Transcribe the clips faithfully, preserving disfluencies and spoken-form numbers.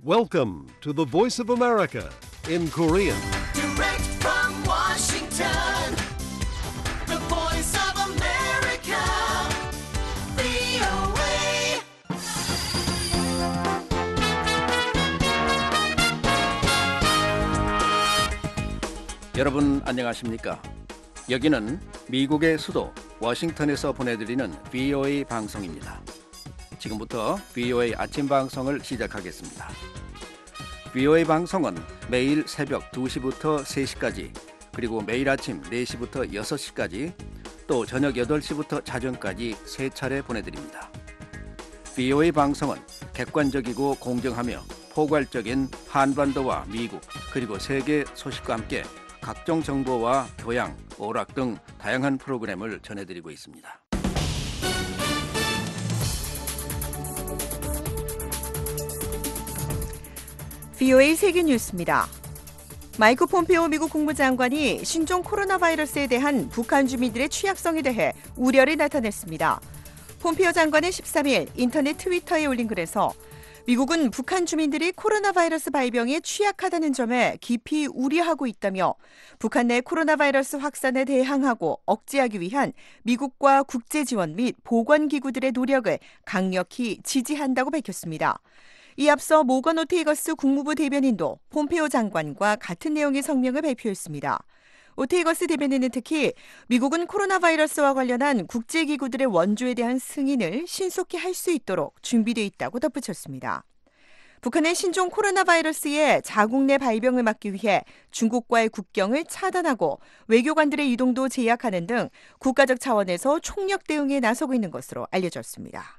Welcome to the Voice of America in Korean. Direct from Washington, the voice of America, 브이오에이. 여러분 안녕하십니까? 여기는 미국의 수도 워싱턴에서 보내드리는 브이오에이 방송입니다. 지금부터 브이오에이 아침 방송을 시작하겠습니다. 브이오에이 방송은 매일 새벽 두 시부터 세 시까지, 그리고 매일 아침 네 시부터 여섯 시까지, 또 저녁 여덟 시부터 자정까지 세 차례 보내드립니다. 브이오에이 방송은 객관적이고 공정하며 포괄적인 한반도와 미국 그리고 세계 소식과 함께 각종 정보와 교양, 오락 등 다양한 프로그램을 전해드리고 있습니다. 브이오에이 세계 뉴스입니다. 마이크 폼페오 미국 국무장관이 신종 코로나 바이러스에 대한 북한 주민들의 취약성에 대해 우려를 나타냈습니다. 폼페오 장관은 십삼 일 인터넷 트위터에 올린 글에서 미국은 북한 주민들이 코로나 바이러스 발병에 취약하다는 점에 깊이 우려하고 있다며 북한 내 코로나 바이러스 확산에 대항하고 억제하기 위한 미국과 국제 지원 및 보건기구들의 노력을 강력히 지지한다고 밝혔습니다. 이 앞서 모건 오테이거스 국무부 대변인도 폼페오 장관과 같은 내용의 성명을 발표했습니다. 오테이거스 대변인은 특히 미국은 코로나 바이러스와 관련한 국제기구들의 원조에 대한 승인을 신속히 할 수 있도록 준비되어 있다고 덧붙였습니다. 북한은 신종 코로나 바이러스의 자국 내 발병을 막기 위해 중국과의 국경을 차단하고 외교관들의 이동도 제약하는 등 국가적 차원에서 총력 대응에 나서고 있는 것으로 알려졌습니다.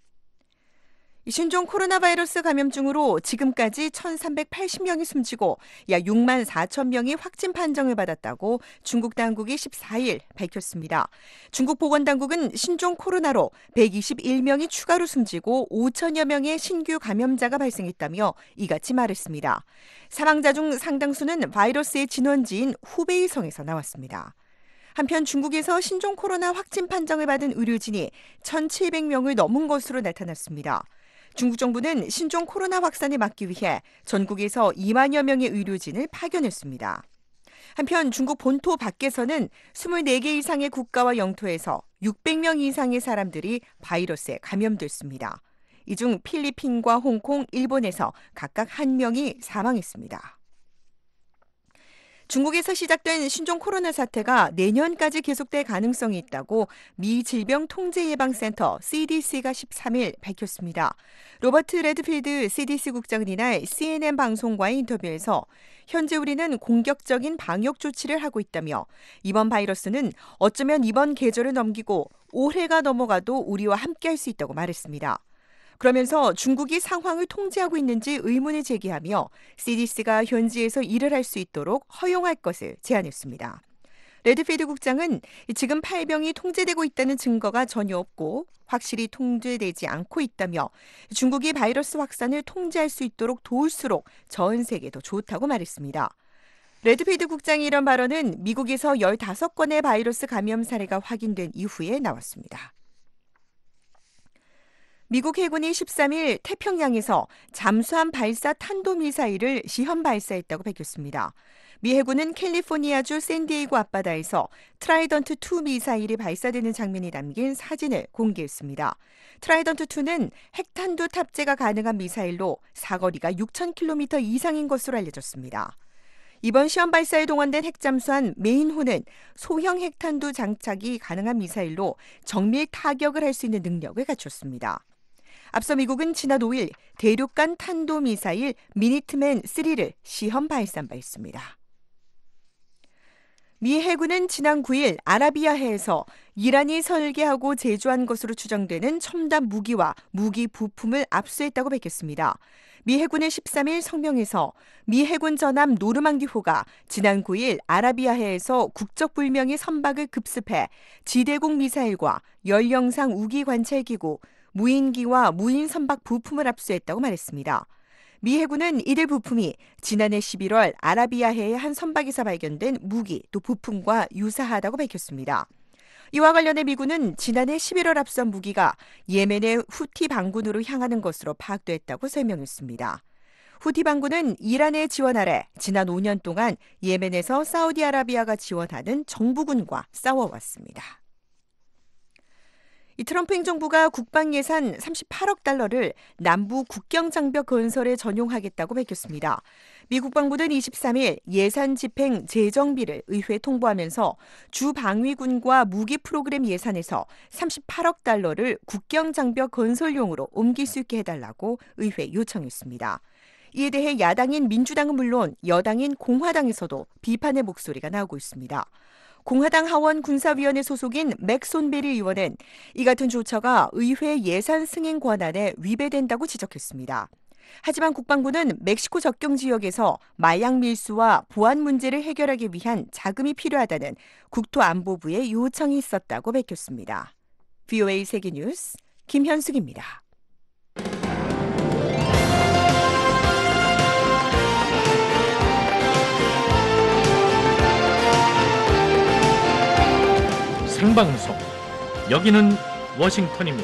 신종 코로나 바이러스 감염증으로 지금까지 천삼백팔십 명이 숨지고 약 육만 사천 명이 확진 판정을 받았다고 중국 당국이 십사 일 밝혔습니다. 중국 보건당국은 신종 코로나로 백이십일 명이 추가로 숨지고 오천여 명의 신규 감염자가 발생했다며 이같이 말했습니다. 사망자 중 상당수는 바이러스의 진원지인 후베이성에서 나왔습니다. 한편 중국에서 신종 코로나 확진 판정을 받은 의료진이 천칠백 명을 넘은 것으로 나타났습니다. 중국 정부는 신종 코로나 확산을 막기 위해 전국에서 이만여 명의 의료진을 파견했습니다. 한편 중국 본토 밖에서는 이십사 개 이상의 국가와 영토에서 육백 명 이상의 사람들이 바이러스에 감염됐습니다. 이 중 필리핀과 홍콩, 일본에서 각각 한 명이 사망했습니다. 중국에서 시작된 신종 코로나 사태가 내년까지 계속될 가능성이 있다고 미 질병통제예방센터 씨디씨가 십삼 일 밝혔습니다. 로버트 레드필드 씨디씨 국장은 이날 씨엔엔 방송과의 인터뷰에서 현재 우리는 공격적인 방역 조치를 하고 있다며 이번 바이러스는 어쩌면 이번 계절을 넘기고 올해가 넘어가도 우리와 함께할 수 있다고 말했습니다. 그러면서 중국이 상황을 통제하고 있는지 의문을 제기하며 씨디씨가 현지에서 일을 할 수 있도록 허용할 것을 제안했습니다. 레드필드 국장은 지금 파이병이 통제되고 있다는 증거가 전혀 없고 확실히 통제되지 않고 있다며 중국이 바이러스 확산을 통제할 수 있도록 도울수록 전 세계에 더 좋다고 말했습니다. 레드필드 국장의 이런 발언은 미국에서 열다섯 건의 바이러스 감염 사례가 확인된 이후에 나왔습니다. 미국 해군이 십삼 일 태평양에서 잠수함 발사 탄도미사일을 시험 발사했다고 밝혔습니다. 미 해군은 캘리포니아주 샌디에이고 앞바다에서 트라이던트 투 미사일이 발사되는 장면이 담긴 사진을 공개했습니다. 트라이던트 투는 핵탄두 탑재가 가능한 미사일로 사거리가 육천 킬로미터 이상인 것으로 알려졌습니다. 이번 시험 발사에 동원된 핵잠수함 메인호는 소형 핵탄두 장착이 가능한 미사일로 정밀 타격을 할 수 있는 능력을 갖췄습니다. 앞서 미국은 지난 오 일 대륙간 탄도미사일 미니트맨 쓰리를 시험 발사한 바 있습니다. 미 해군은 지난 구 일 아라비아해에서 이란이 설계하고 제조한 것으로 추정되는 첨단 무기와 무기 부품을 압수했다고 밝혔습니다. 미 해군은 십삼 일 성명에서 미 해군 전함 노르망디호가 지난 구 일 아라비아해에서 국적불명의 선박을 급습해 지대공 미사일과 열영상 우기 관찰기구, 무인기와 무인 선박 부품을 압수했다고 말했습니다. 미 해군은 이들 부품이 지난해 십일월 아라비아해의 한 선박에서 발견된 무기 또 부품과 유사하다고 밝혔습니다. 이와 관련해 미군은 지난해 십일월 압수한 무기가 예멘의 후티 반군으로 향하는 것으로 파악됐다고 설명했습니다. 후티 반군은 이란의 지원 아래 지난 오 년 동안 예멘에서 사우디아라비아가 지원하는 정부군과 싸워왔습니다. 이 트럼프 행정부가 국방 예산 삼십팔억 달러를 남부 국경 장벽 건설에 전용하겠다고 밝혔습니다. 미 국방부는 이십삼 일 예산 집행 재정비를 의회에 통보하면서 주 방위군과 무기 프로그램 예산에서 삼십팔억 달러를 국경 장벽 건설용으로 옮길 수 있게 해달라고 의회에 요청했습니다. 이에 대해 야당인 민주당은 물론 여당인 공화당에서도 비판의 목소리가 나오고 있습니다. 공화당 하원 군사위원회 소속인 맥손베리 의원은 이 같은 조처가 의회 예산 승인 권한에 위배된다고 지적했습니다. 하지만 국방부는 멕시코 접경 지역에서 마약 밀수와 보안 문제를 해결하기 위한 자금이 필요하다는 국토안보부의 요청이 있었다고 밝혔습니다. 브이오에이 세계뉴스 김현숙입니다. 생방송, 여기는 워싱턴입니다.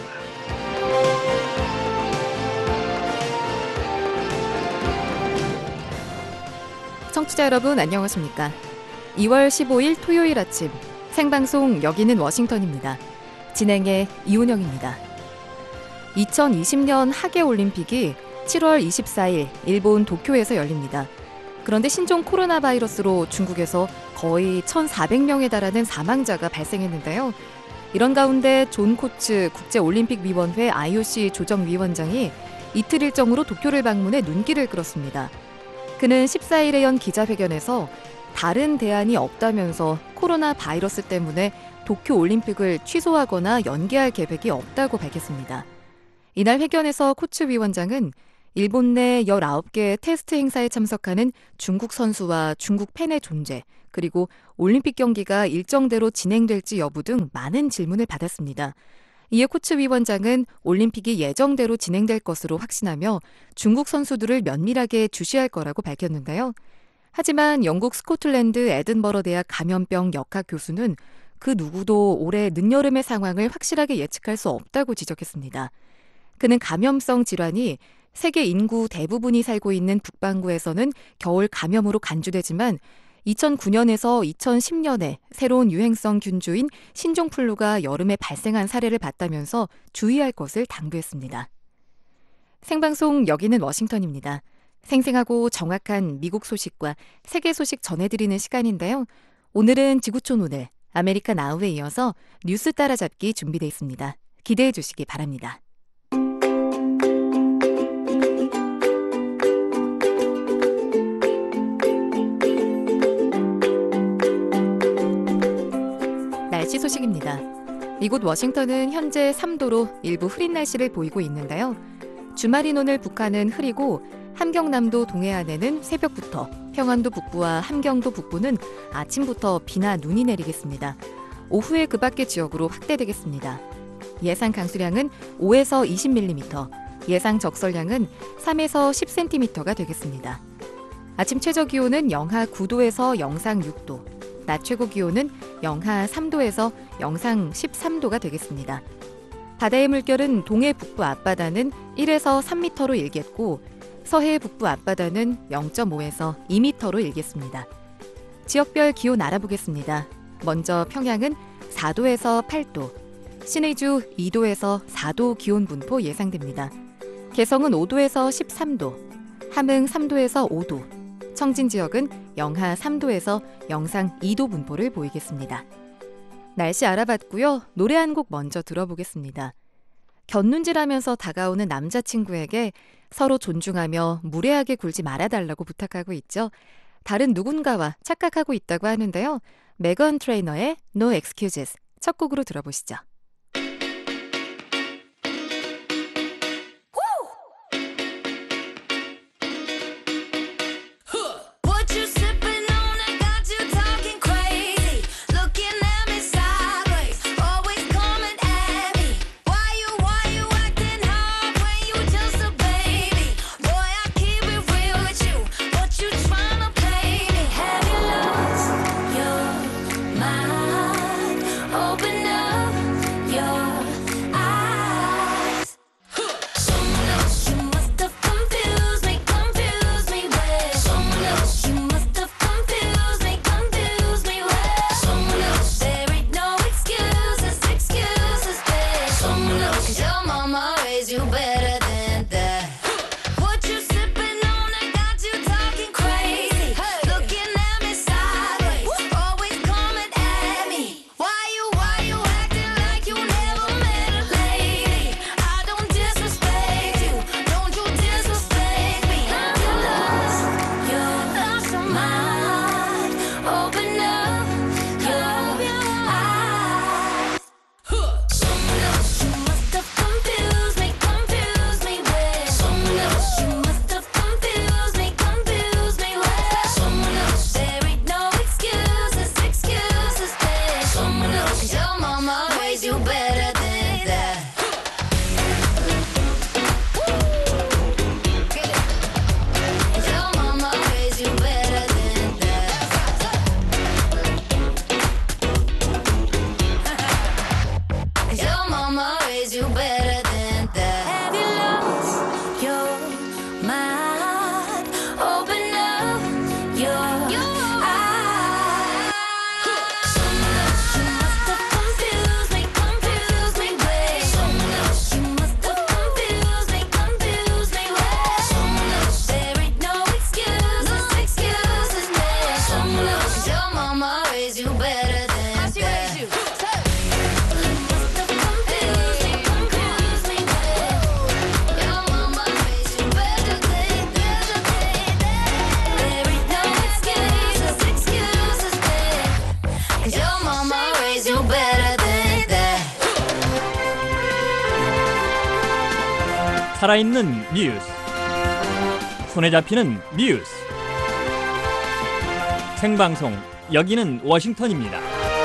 청취자 여러분 안녕하십니까? 이월 십오일 토요일 아침 생방송 여기는 워싱턴입니다. 진행의 이훈영입니다. 이천이십 년 하계올림픽이 칠월 이십사일 일본 도쿄에서 열립니다. 그런데 신종 코로나 바이러스로 중국에서 거의 천사백 명에 달하는 사망자가 발생했는데요. 이런 가운데 존 코츠 국제올림픽위원회 아이오씨 조정위원장이 이틀 일정으로 도쿄를 방문해 눈길을 끌었습니다. 그는 십사일에 연 기자회견에서 다른 대안이 없다면서 코로나 바이러스 때문에 도쿄올림픽을 취소하거나 연기할 계획이 없다고 밝혔습니다. 이날 회견에서 코츠 위원장은 일본 내 열아홉 개의 테스트 행사에 참석하는 중국 선수와 중국 팬의 존재, 그리고 올림픽 경기가 일정대로 진행될지 여부 등 많은 질문을 받았습니다. 이에 코츠 위원장은 올림픽이 예정대로 진행될 것으로 확신하며 중국 선수들을 면밀하게 주시할 거라고 밝혔는데요. 하지만 영국 스코틀랜드 에든버러 대학 감염병 역학 교수는 그 누구도 올해 늦여름의 상황을 확실하게 예측할 수 없다고 지적했습니다. 그는 감염성 질환이 세계 인구 대부분이 살고 있는 북반구에서는 겨울 감염으로 간주되지만 이천구 년에서 이천십 년에 새로운 유행성 균주인 신종플루가 여름에 발생한 사례를 봤다면서 주의할 것을 당부했습니다. 생방송 여기는 워싱턴입니다. 생생하고 정확한 미국 소식과 세계 소식 전해드리는 시간인데요. 오늘은 지구촌 오늘, 아메리칸 아우에 이어서 뉴스 따라잡기 준비되어 있습니다. 기대해 주시기 바랍니다. 날씨 소식입니다. 이곳 워싱턴은 현재 삼 도로 일부 흐린 날씨를 보이고 있는데요. 주말인 오늘 북한은 흐리고 함경남도 동해안에는 새벽부터, 평안도 북부와 함경도 북부는 아침부터 비나 눈이 내리겠습니다. 오후에 그 밖의 지역으로 확대되겠습니다. 예상 강수량은 오에서 이십 밀리미터, 예상 적설량은 삼에서 십 센티미터가 되겠습니다. 아침 최저 기온은 영하 구 도에서 영상 육 도, 낮 최고 기온은 영하 삼 도에서 영상 십삼 도가 되겠습니다. 바다의 물결은 동해 북부 앞바다는 일에서 삼 미터로 일겠고 서해 북부 앞바다는 영 점 오에서 이 미터로 일겠습니다. 지역별 기온 알아보겠습니다. 먼저 평양은 사 도에서 팔 도, 신의주 이 도에서 사 도 기온 분포 예상됩니다. 개성은 오 도에서 십삼 도, 함흥 삼 도에서 오 도, 청진 지역은 영하 삼 도에서 영상 이 도 분포를 보이겠습니다. 날씨 알아봤고요. 노래 한 곡 먼저 들어보겠습니다. 곁눈질하면서 다가오는 남자친구에게 서로 존중하며 무례하게 굴지 말아달라고 부탁하고 있죠. 다른 누군가와 착각하고 있다고 하는데요. 메건 트레이너의 No Excuses 첫 곡으로 들어보시죠. What you sipping on? I got you talking crazy, looking at me sideways, always coming at me. Why you, why you acting hard when you just a baby? Boy, I keep it real with you, but you tryna play me. Have you lost your mind? Open up, 살아있는 뉴스, 손에 잡히는 뉴스, 생방송 여기는 워싱턴입니다.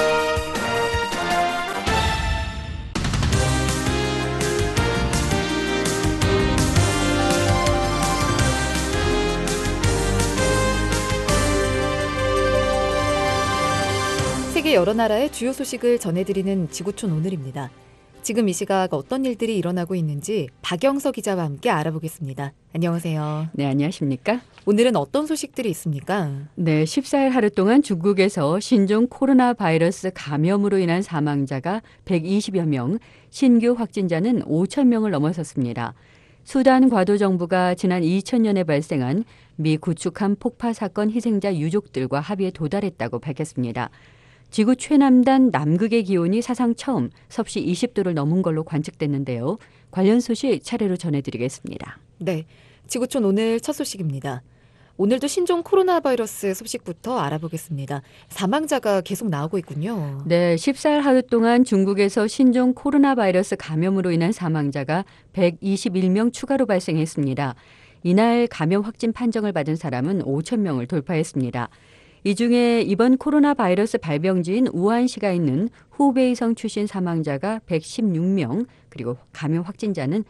세계 여러 나라의 주요 소식을 전해드리는 지구촌 오늘입니다. 지금 이 시각 어떤 일들이 일어나고 있는지 박영서 기자와 함께 알아보겠습니다. 안녕하세요. 네, 안녕하십니까? 오늘은 어떤 소식들이 있습니까? 네, 십사 일 하루 동안 중국에서 신종 코로나 바이러스 감염으로 인한 사망자가 백이십여 명, 신규 확진자는 오천 명을 넘어섰습니다. 수단 과도 정부가 지난 이천 년에 발생한 미 구축함 폭파 사건 희생자 유족들과 합의에 도달했다고 밝혔습니다. 지구 최남단 남극의 기온이 사상 처음 섭씨 이십 도를 넘은 걸로 관측됐는데요. 관련 소식 차례로 전해드리겠습니다. 네, 지구촌 오늘 첫 소식입니다. 오늘도 신종 코로나 바이러스 소식부터 알아보겠습니다. 사망자가 계속 나오고 있군요. 네, 십사 일 하루 동안 중국에서 신종 코로나 바이러스 감염으로 인한 사망자가 백이십일 명 추가로 발생했습니다. 이날 감염 확진 판정을 받은 사람은 오천 명을 돌파했습니다. 이 중에 이번 코로나 바이러스 발병지인 우한시가 있는 후베이성 출신 사망자가 백십육 명, 그리고 감염 확진자는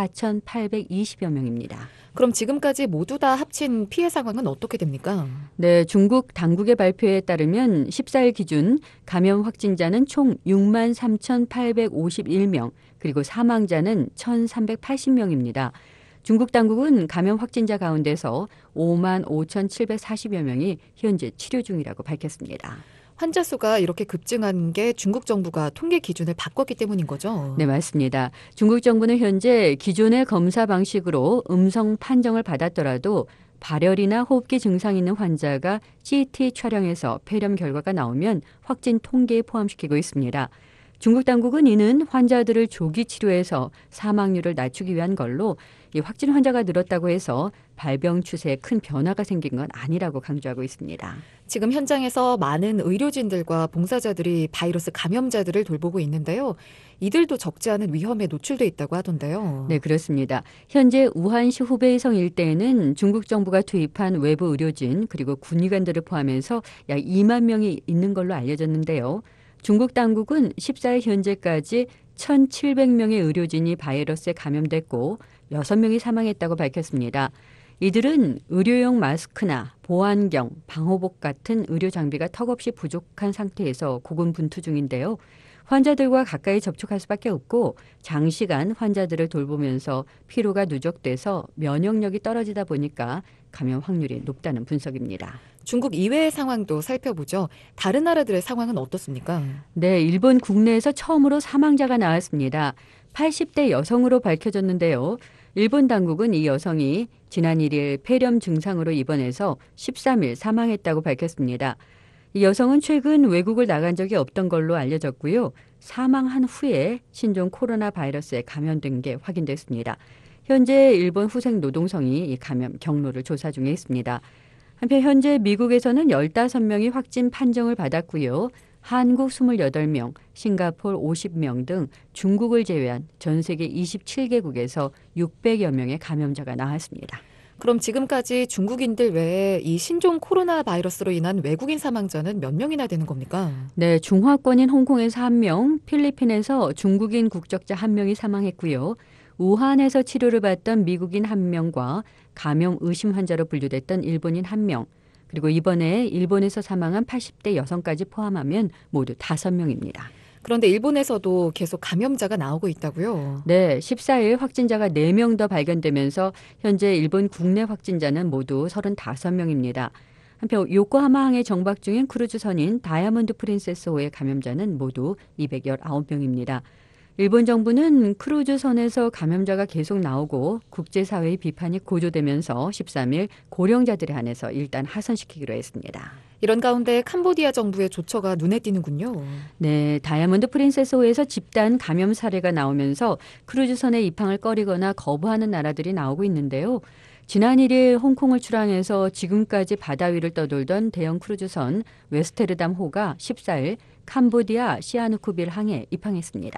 사천팔백이십여 명입니다. 그럼 지금까지 모두 다 합친 피해 상황은 어떻게 됩니까? 네, 중국 당국의 발표에 따르면 십사 일 기준 감염 확진자는 총 육만 삼천팔백오십일 명, 그리고 사망자는 천삼백팔십 명입니다. 중국 당국은 감염 확진자 가운데서 오만 오천칠백사십여 명이 현재 치료 중이라고 밝혔습니다. 환자 수가 이렇게 급증한 게 중국 정부가 통계 기준을 바꿨기 때문인 거죠? 네, 맞습니다. 중국 정부는 현재 기존의 검사 방식으로 음성 판정을 받았더라도 발열이나 호흡기 증상이 있는 환자가 씨티 촬영에서 폐렴 결과가 나오면 확진 통계에 포함시키고 있습니다. 중국 당국은 이는 환자들을 조기 치료해서 사망률을 낮추기 위한 걸로 이 확진 환자가 늘었다고 해서 발병 추세에 큰 변화가 생긴 건 아니라고 강조하고 있습니다. 지금 현장에서 많은 의료진들과 봉사자들이 바이러스 감염자들을 돌보고 있는데요. 이들도 적지 않은 위험에 노출돼 있다고 하던데요. 네, 그렇습니다. 현재 우한시 후베이성 일대에는 중국 정부가 투입한 외부 의료진 그리고 군의관들을 포함해서 약 이만 명이 있는 걸로 알려졌는데요. 중국 당국은 십사 일 현재까지 천칠백 명의 의료진이 바이러스에 감염됐고 여섯 명이 사망했다고 밝혔습니다. 이들은 의료용 마스크나 보안경, 방호복 같은 의료 장비가 턱없이 부족한 상태에서 고군분투 중인데요. 환자들과 가까이 접촉할 수밖에 없고 장시간 환자들을 돌보면서 피로가 누적돼서 면역력이 떨어지다 보니까 감염 확률이 높다는 분석입니다. 중국 이외의 상황도 살펴보죠. 다른 나라들의 상황은 어떻습니까? 네, 일본 국내에서 처음으로 사망자가 나왔습니다. 팔십 대 여성으로 밝혀졌는데요. 일본 당국은 이 여성이 지난 일 일 폐렴 증상으로 입원해서 십삼 일 사망했다고 밝혔습니다. 이 여성은 최근 외국을 나간 적이 없던 걸로 알려졌고요. 사망한 후에 신종 코로나 바이러스에 감염된 게 확인됐습니다. 현재 일본 후생 노동성이 이 감염 경로를 조사 중에 있습니다. 한편 현재 미국에서는 열다섯 명이 확진 판정을 받았고요. 한국 이십팔 명, 싱가포르 오십 명 등 중국을 제외한 전 세계 이십칠 개국에서 육백여 명의 감염자가 나왔습니다. 그럼 지금까지 중국인들 외에 이 신종 코로나 바이러스로 인한 외국인 사망자는 몇 명이나 되는 겁니까? 네, 중화권인 홍콩에서 한 명, 필리핀에서 중국인 국적자 한 명이 사망했고요. 우한에서 치료를 받던 미국인 한 명과 감염 의심 환자로 분류됐던 일본인 한 명, 그리고 이번에 일본에서 사망한 팔십 대 여성까지 포함하면 모두 다섯 명입니다. 그런데 일본에서도 계속 감염자가 나오고 있다고요? 네, 십사 일 확진자가 네 명 더 발견되면서 현재 일본 국내 확진자는 모두 서른다섯 명입니다. 한편 요코하마항에 정박 중인 크루즈선인 다이아몬드 프린세스호의 감염자는 모두 이백십구 명입니다. 일본 정부는 크루즈선에서 감염자가 계속 나오고 국제사회의 비판이 고조되면서 십삼 일 고령자들에 한해서 일단 하선시키기로 했습니다. 이런 가운데 캄보디아 정부의 조처가 눈에 띄는군요. 네, 다이아몬드 프린세스호에서 집단 감염 사례가 나오면서 크루즈선의 입항을 꺼리거나 거부하는 나라들이 나오고 있는데요. 지난 일 일 홍콩을 출항해서 지금까지 바다 위를 떠돌던 대형 크루즈선 웨스테르담호가 십사 일 캄보디아 시아누쿠빌 항에 입항했습니다.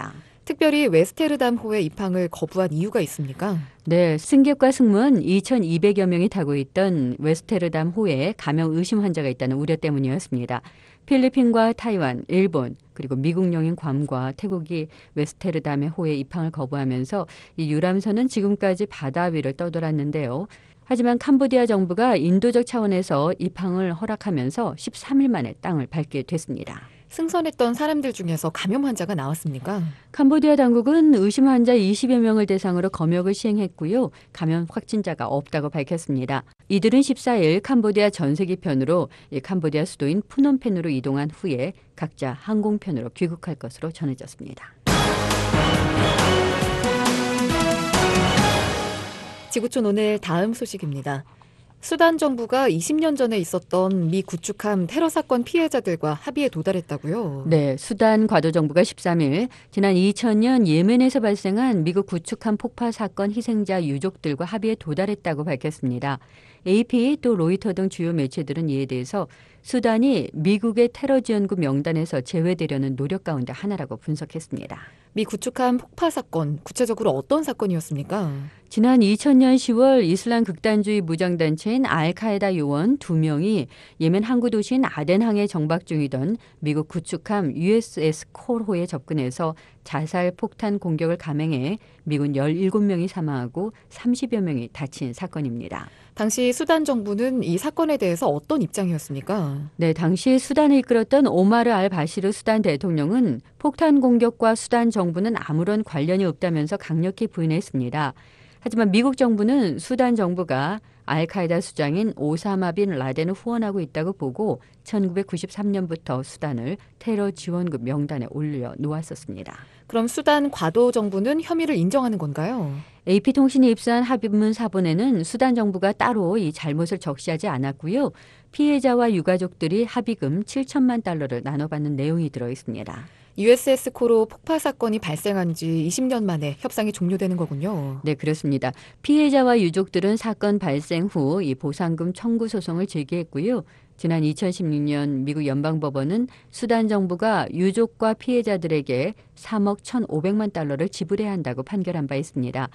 특별히 웨스테르담호의 입항을 거부한 이유가 있습니까? 네, 승객과 승무원 이천이백여 명이 타고 있던 웨스테르담 호에 감염 의심 환자가 있다는 우려 때문이었습니다. 필리핀과 타이완, 일본, 그리고 미국령인 괌과 태국이 웨스테르담의 호에 입항을 거부하면서 이 유람선은 지금까지 바다 위를 떠돌았는데요. 하지만 캄보디아 정부가 인도적 차원에서 입항을 허락하면서 십삼 일 만에 땅을 밟게 됐습니다. 승선했던 사람들 중에서 감염 환자가 나왔습니까? 캄보디아 당국은 의심 환자 이십여 명을 대상으로 검역을 시행했고요. 감염 확진자가 없다고 밝혔습니다. 이들은 십사 일 캄보디아 전세기편으로 캄보디아 수도인 푸놈펜으로 이동한 후에 각자 항공편으로 귀국할 것으로 전해졌습니다. 지구촌 오늘 다음 소식입니다. 수단 정부가 이십 년 전에 있었던 미 구축함 테러 사건 피해자들과 합의에 도달했다고요? 네, 수단 과도 정부가 십삼 일 지난 이천 년 예멘에서 발생한 미국 구축함 폭파 사건 희생자 유족들과 합의에 도달했다고 밝혔습니다. 에이피 또 로이터 등 주요 매체들은 이에 대해서 수단이 미국의 테러 지원국 명단에서 제외되려는 노력 가운데 하나라고 분석했습니다. 미 구축함 폭파 사건, 구체적으로 어떤 사건이었습니까? 지난 이천 년 시월 이슬람 극단주의 무장단체인 알카에다 요원 두 명이 예멘 항구 도시인 아덴항에 정박 중이던 미국 구축함 유에스에스 콜호에 접근해서 자살 폭탄 공격을 감행해 미군 열일곱 명이 사망하고 삼십여 명이 다친 사건입니다. 당시 수단 정부는 이 사건에 대해서 어떤 입장이었습니까? 네, 당시 수단을 이끌었던 오마르 알 바시르 수단 대통령은 폭탄 공격과 수단 정부는 아무런 관련이 없다면서 강력히 부인했습니다. 하지만 미국 정부는 수단 정부가 알카에다 수장인 오사마 빈 라덴을 후원하고 있다고 보고 천구백구십삼 년부터 수단을 테러 지원국 명단에 올려 놓았었습니다. 그럼 수단 과도 정부는 혐의를 인정하는 건가요? 에이피통신이 입수한 합의문 사본에는 수단 정부가 따로 이 잘못을 적시하지 않았고요. 피해자와 유가족들이 합의금 칠천만 달러를 나눠받는 내용이 들어 있습니다. 유에스에스 콜호 폭파 사건이 발생한 지 이십 년 만에 협상이 종료되는 거군요. 네, 그렇습니다. 피해자와 유족들은 사건 발생 후 이 보상금 청구 소송을 제기했고요. 지난 이천십육 년 미국 연방법원은 수단 정부가 유족과 피해자들에게 삼억 천오백만 달러를 지불해야 한다고 판결한 바 있습니다.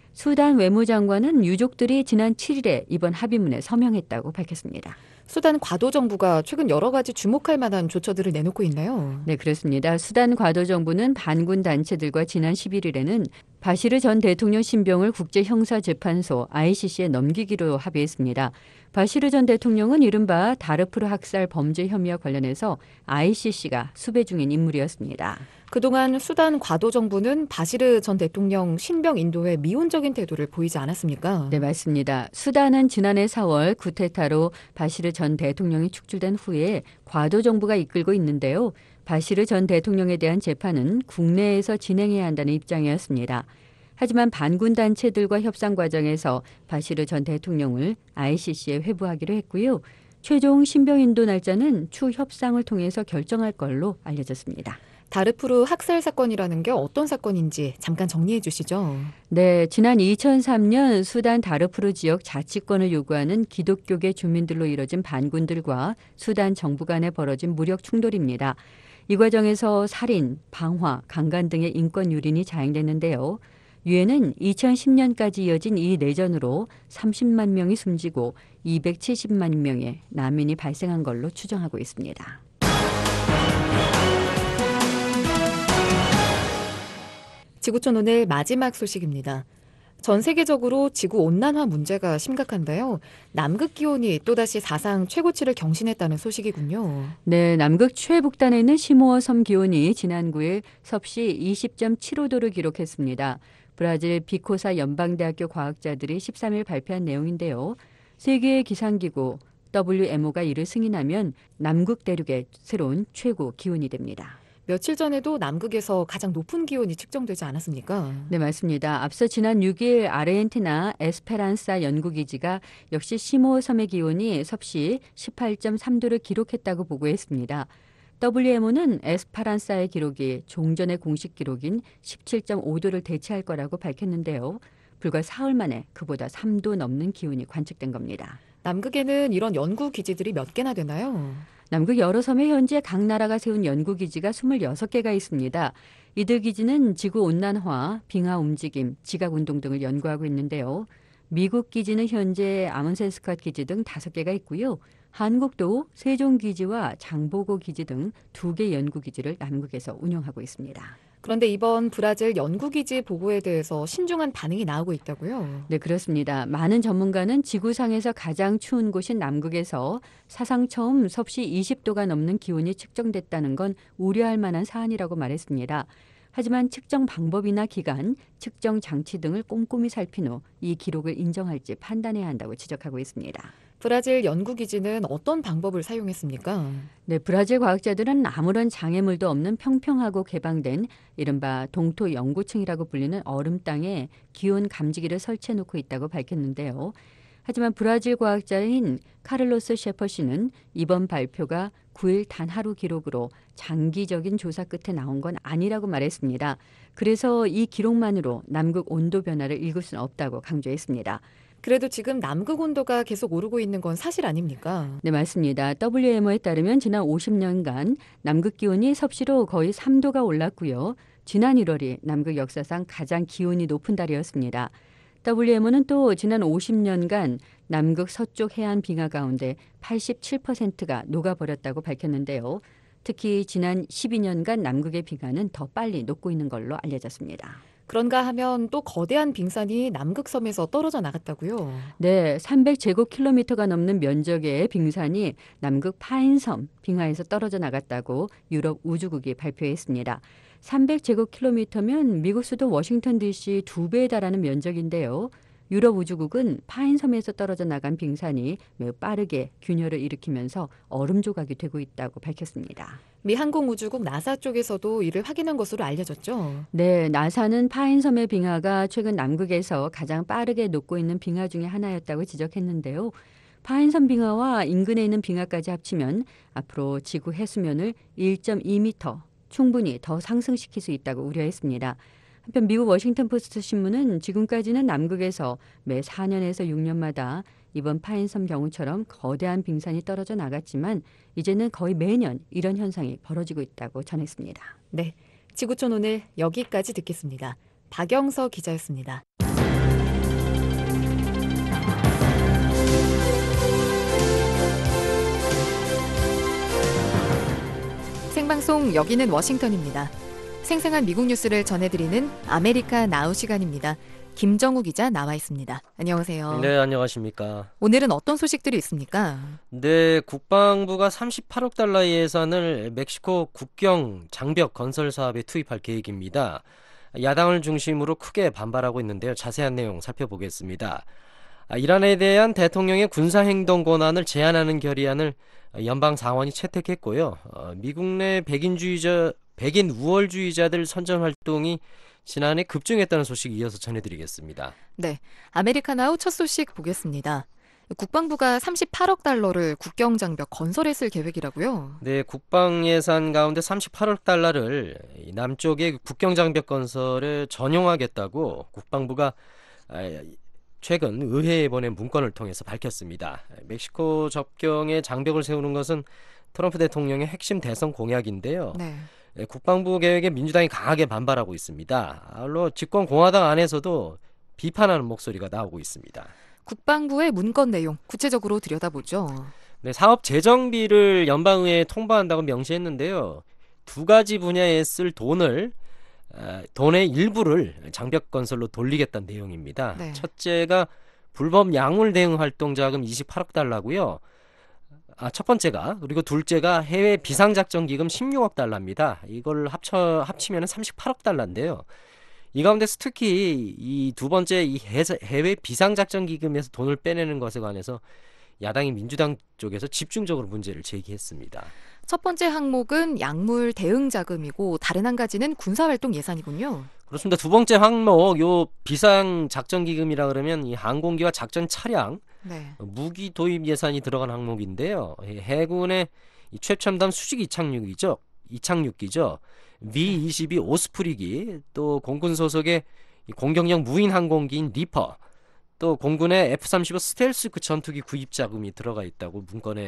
수단 외무장관은 유족들이 지난 칠 일에 이번 합의문에 서명했다고 밝혔습니다. 수단 과도 정부가 최근 여러 가지 주목할 만한 조처들을 내놓고 있나요? 네, 그렇습니다. 수단 과도 정부는 반군 단체들과 지난 십일 일에는 바시르 전 대통령 신병을 국제형사재판소 아이씨씨에 넘기기로 합의했습니다. 바시르 전 대통령은 이른바 다르푸르 학살 범죄 혐의와 관련해서 아이씨씨가 수배 중인 인물이었습니다. 그동안 수단 과도 정부는 바시르 전 대통령 신병 인도에 미온적인 태도를 보이지 않았습니까? 네, 맞습니다. 수단은 지난해 사월 쿠데타로 바시르 전 대통령이 축출된 후에 과도 정부가 이끌고 있는데요. 바시르 전 대통령에 대한 재판은 국내에서 진행해야 한다는 입장이었습니다. 하지만 반군 단체들과 협상 과정에서 바시르 전 대통령을 아이씨씨에 회부하기로 했고요. 최종 신병 인도 날짜는 추 협상을 통해서 결정할 걸로 알려졌습니다. 다르푸르 학살 사건이라는 게 어떤 사건인지 잠깐 정리해 주시죠. 네, 지난 이천삼 년 수단 다르푸르 지역 자치권을 요구하는 기독교계 주민들로 이뤄진 반군들과 수단 정부 간에 벌어진 무력 충돌입니다. 이 과정에서 살인, 방화, 강간 등의 인권 유린이 자행됐는데요. 유엔은 이천십 년까지 이어진 이 내전으로 삼십만 명이 숨지고 이백칠십만 명의 난민이 발생한 걸로 추정하고 있습니다. 지구촌 오늘 마지막 소식입니다. 전 세계적으로 지구 온난화 문제가 심각한데요. 남극 기온이 또다시 사상 최고치를 경신했다는 소식이군요. 네, 남극 최북단에 있는 시모어 섬 기온이 지난 구 일 섭씨 이십 점 칠오 도를 기록했습니다. 브라질 비코사 연방대학교 과학자들이 십삼 일 발표한 내용인데요. 세계 기상기구 더블유엠오가 이를 승인하면 남극 대륙의 새로운 최고 기온이 됩니다. 며칠 전에도 남극에서 가장 높은 기온이 측정되지 않았습니까? 네, 맞습니다. 앞서 지난 육 일 아르헨티나 에스페란사 연구기지가 역시 시모어 섬의 기온이 섭씨 십팔 점 삼 도를 기록했다고 보고했습니다. 더블유엠오는 에스페란사의 기록이 종전의 공식 기록인 십칠 점 오 도를 대체할 거라고 밝혔는데요. 불과 사흘 만에 그보다 삼 도 넘는 기온이 관측된 겁니다. 남극에는 이런 연구 기지들이 몇 개나 되나요? 남극 여러 섬에 현재 각 나라가 세운 연구기지가 스물여섯 개가 있습니다. 이들 기지는 지구온난화, 빙하 움직임, 지각운동 등을 연구하고 있는데요. 미국 기지는 현재 아문센 스캇 기지 등 다섯 개가 있고요. 한국도 세종기지와 장보고 기지 등 두 개 연구기지를 남극에서 운영하고 있습니다. 그런데 이번 브라질 연구기지 보고에 대해서 신중한 반응이 나오고 있다고요? 네, 그렇습니다. 많은 전문가는 지구상에서 가장 추운 곳인 남극에서 사상 처음 섭씨 이십 도가 넘는 기온이 측정됐다는 건 우려할 만한 사안이라고 말했습니다. 하지만 측정 방법이나 기간, 측정 장치 등을 꼼꼼히 살핀 후 이 기록을 인정할지 판단해야 한다고 지적하고 있습니다. 브라질 연구기지는 어떤 방법을 사용했습니까? 네, 브라질 과학자들은 아무런 장애물도 없는 평평하고 개방된 이른바 동토 영구층이라고 불리는 얼음 땅에 기온 감지기를 설치해 놓고 있다고 밝혔는데요. 하지만 브라질 과학자인 카를로스 셰퍼 씨는 이번 발표가 구 일 단 하루 기록으로 장기적인 조사 끝에 나온 건 아니라고 말했습니다. 그래서 이 기록만으로 남극 온도 변화를 읽을 수는 없다고 강조했습니다. 그래도 지금 남극 온도가 계속 오르고 있는 건 사실 아닙니까? 네, 맞습니다. 더블유엠오에 따르면 지난 오십 년간 남극 기온이 섭씨로 거의 삼 도가 올랐고요. 지난 일월이 남극 역사상 가장 기온이 높은 달이었습니다. 더블유엠오는 또 지난 오십 년간 남극 서쪽 해안 빙하 가운데 팔십칠 퍼센트가 녹아버렸다고 밝혔는데요. 특히 지난 십이 년간 남극의 빙하는 더 빨리 녹고 있는 걸로 알려졌습니다. 그런가 하면 또 거대한 빙산이 남극섬에서 떨어져 나갔다고요? 네, 삼백 제곱킬로미터가 넘는 면적의 빙산이 남극 파인섬 빙하에서 떨어져 나갔다고 유럽 우주국이 발표했습니다. 삼백 제곱킬로미터면 미국 수도 워싱턴 디씨 두 배에 달하는 면적인데요. 유럽 우주국은 파인섬에서 떨어져 나간 빙산이 매우 빠르게 균열을 일으키면서 얼음 조각이 되고 있다고 밝혔습니다. 미 항공우주국 나사 쪽에서도 이를 확인한 것으로 알려졌죠? 네, 나사는 파인섬의 빙하가 최근 남극에서 가장 빠르게 녹고 있는 빙하 중에 하나였다고 지적했는데요. 파인섬 빙하와 인근에 있는 빙하까지 합치면 앞으로 지구 해수면을 일 점 이 미터 충분히 더 상승시킬 수 있다고 우려했습니다. 한편 미국 워싱턴 포스트 신문은 지금까지는 남극에서 매 사 년에서 육 년마다 이번 파인섬 경우처럼 거대한 빙산이 떨어져 나갔지만 이제는 거의 매년 이런 현상이 벌어지고 있다고 전했습니다. 네, 지구촌 오늘 여기까지 듣겠습니다. 박영서 기자였습니다. 생방송 여기는 워싱턴입니다. 생생한 미국 뉴스를 전해드리는 아메리카 나우 시간입니다. 김정우 기자 나와 있습니다. 안녕하세요. 네, 안녕하십니까. 오늘은 어떤 소식들이 있습니까? 네, 국방부가 삼십팔억 달러의 예산을 멕시코 국경 장벽 건설 사업에 투입할 계획입니다. 야당을 중심으로 크게 반발하고 있는데요. 자세한 내용 살펴보겠습니다. 이란에 대한 대통령의 군사행동 권한을 제한하는 결의안을 연방 상원이 채택했고요. 미국 내 백인주의자, 백인 우월주의자들 선전 활동이 지난해 급증했다는 소식 이어서 전해드리겠습니다. 네, 아메리카나우 첫 소식 보겠습니다. 국방부가 삼십팔억 달러를 국경장벽 건설에 쓸 계획이라고요? 네, 국방 예산 가운데 삼십팔억 달러를 남쪽의 국경장벽 건설에 전용하겠다고 국방부가 최근 의회에 보낸 문건을 통해서 밝혔습니다. 멕시코 접경에 장벽을 세우는 것은 트럼프 대통령의 핵심 대선 공약인데요. 네. 국방부 계획에 민주당이 강하게 반발하고 있습니다. 아울러 집권 공화당 안에서도 비판하는 목소리가 나오고 있습니다. 국방부의 문건 내용 구체적으로 들여다보죠. 네, 사업 재정비를 연방의회에 통보한다고 명시했는데요. 두 가지 분야에 쓸 돈을 돈의 일부를 장벽 건설로 돌리겠다는 내용입니다. 네. 첫째가 불법 약물 대응 활동 자금 이십팔억 달러고요. 아, 첫 번째가 그리고 둘째가 해외 비상작전 기금 십육억 달러입니다. 이걸 합쳐 합치면 삼십팔억 달러인데요. 이 가운데서 특히 이 두 번째 이 해외 비상작전 기금에서 돈을 빼내는 것에 관해서 야당이 민주당 쪽에서 집중적으로 문제를 제기했습니다. 첫 번째 항목은 약물 대응 자금이고 다른 한 가지는 군사활동 예산이군요. 그렇습니다. 두 번째 항목 요 비상작전 기금이라 그러면 이 항공기와 작전 차량, 네. 무기 도입 예산이 들어간 항목인데요. 해군의 이 최첨단 수직 이착륙이죠. 이착륙기죠. 비 이십이 오스프리기, 또 공군 소속의 공격용 무인 항공기인 리퍼, 또 공군의 에프 삼십오 스텔스 그 전투기 구입 자금이 들어가 있다고 문건에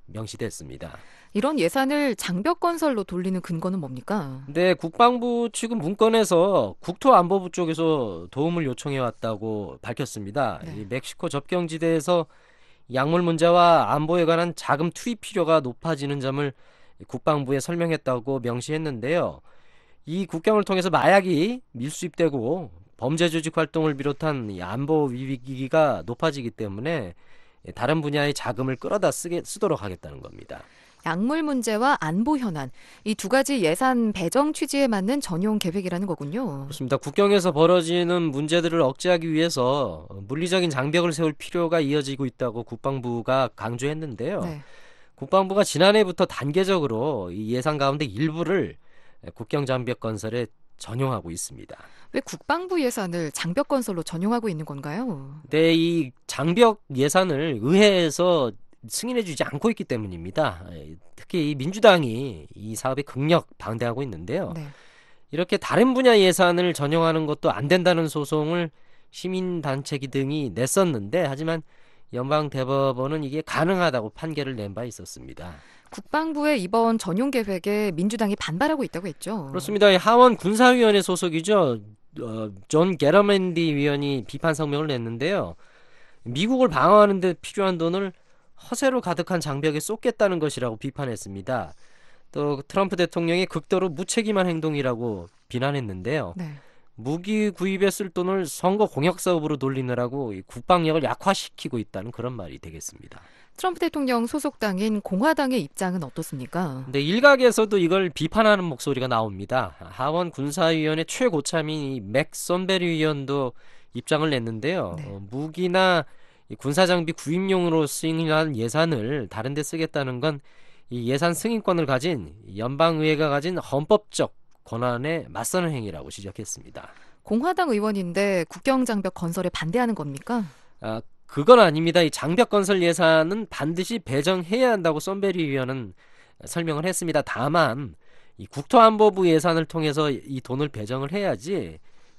명시됐습니다. 이런 예산을 장벽건설로 돌리는 근거는 뭡니까? 근데 국방부 측은 문건에서 국토안보부 쪽에서 도움을 요청해왔다고 밝혔습니다. 네. 이 멕시코 접경지대에서 약물 문제와 안보에 관한 자금 투입 필요가 높아지는 점을 국방부에 설명했다고 명시했는데요. 이 국경을 통해서 마약이 밀수입되고 범죄 조직 활동을 비롯한 이 안보 위기가 높아지기 때문에 다른 분야의 자금을 끌어다 쓰게, 쓰도록 하겠다는 겁니다. 약물 문제와 안보 현안, 이 두 가지 예산 배정 취지에 맞는 전용 계획이라는 거군요. 그렇습니다. 국경에서 벌어지는 문제들을 억제하기 위해서 물리적인 장벽을 세울 필요가 이어지고 있다고 국방부가 강조했는데요. 네. 국방부가 지난해부터 단계적으로 이 예산 가운데 일부를 국경 장벽 건설에 전용하고 있습니다. 왜 국방부 예산을 장벽건설로 전용하고 있는 건가요? 네, 이 장벽 예산을 의회에서 승인해주지 않고 있기 때문입니다. 특히 이 민주당이 이 사업에 극력 반대하고 있는데요. 네. 이렇게 다른 분야 예산을 전용하는 것도 안 된다는 소송을 시민단체 등이 냈었는데 하지만 연방대법원은 이게 가능하다고 판결을 낸 바 있었습니다. 국방부의 이번 전용 계획에 민주당이 반발하고 있다고 했죠. 그렇습니다. 하원 군사위원회 소속이죠. 어, 존 게러맨디 위원이 비판 성명을 냈는데요. 미국을 방어하는 데 필요한 돈을 허세로 가득한 장벽에 쏟겠다는 것이라고 비판했습니다. 또 트럼프 대통령이 극도로 무책임한 행동이라고 비난했는데요. 네. 무기 구입에 쓸 돈을 선거 공약 사업으로 돌리느라고 이 국방력을 약화시키고 있다는 그런 말이 되겠습니다. 트럼프 대통령 소속당인 공화당의 입장은 어떻습니까? 근데 일각에서도 이걸 비판하는 목소리가 나옵니다. 하원 군사위원회 최고참인 이 맥 선베리 위원도 입장을 냈는데요. 네. 어, 무기나 이 군사장비 구입용으로 승인한 예산을 다른 데 쓰겠다는 건 이 예산 승인권을 가진 연방의회가 가진 헌법적 권한에 맞서는 행위라고 지적했습니다. 공화당 의원인데 국경장벽 건설에 반대하는 겁니까? 아, 그건 아닙니다. 이 장벽 건설 예산은 반드시 배정해야 한다고 선베리 위원은 설명을 했습니다. 다만 이 국토안보부 예산을 통해서 이 돈을 배정을 해야지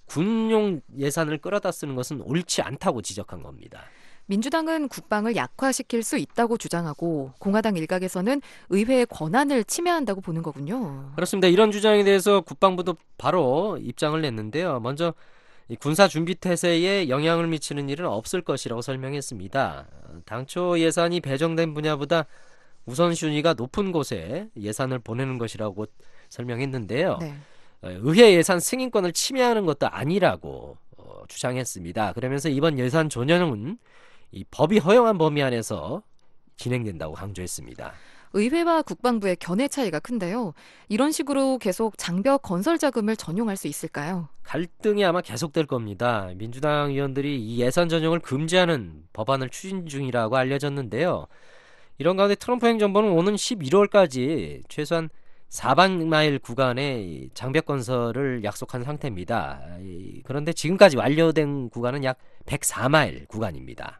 군용 예산을 끌어다 쓰는 것은 옳지 않다고 지적한 겁니다. 민주당은 국방을 약화시킬 수 있다고 주장하고 공화당 일각에서는 의회의 권한을 침해한다고 보는 거군요. 그렇습니다. 이런 주장에 대해서 국방부도 바로 입장을 냈는데요. 먼저 이 군사 준비 태세에 영향을 미치는 일은 없을 것이라고 설명했습니다. 당초 예산이 배정된 분야보다 우선순위가 높은 곳에 예산을 보내는 것이라고 설명했는데요. 네. 의회 예산 승인권을 침해하는 것도 아니라고 어, 주장했습니다. 그러면서 이번 예산 조정은 이 법이 허용한 범위 안에서 진행된다고 강조했습니다. 의회와 국방부의 견해 차이가 큰데요. 이런 식으로 계속 장벽 건설 자금을 전용할 수 있을까요? 갈등이 아마 계속될 겁니다. 민주당 의원들이 이 예산 전용을 금지하는 법안을 추진 중이라고 알려졌는데요. 이런 가운데 트럼프 행정부는 오는 십일월까지 최소한 사백 마일 구간의 장벽 건설을 약속한 상태입니다. 그런데 지금까지 완료된 구간은 약 백사 마일 구간입니다.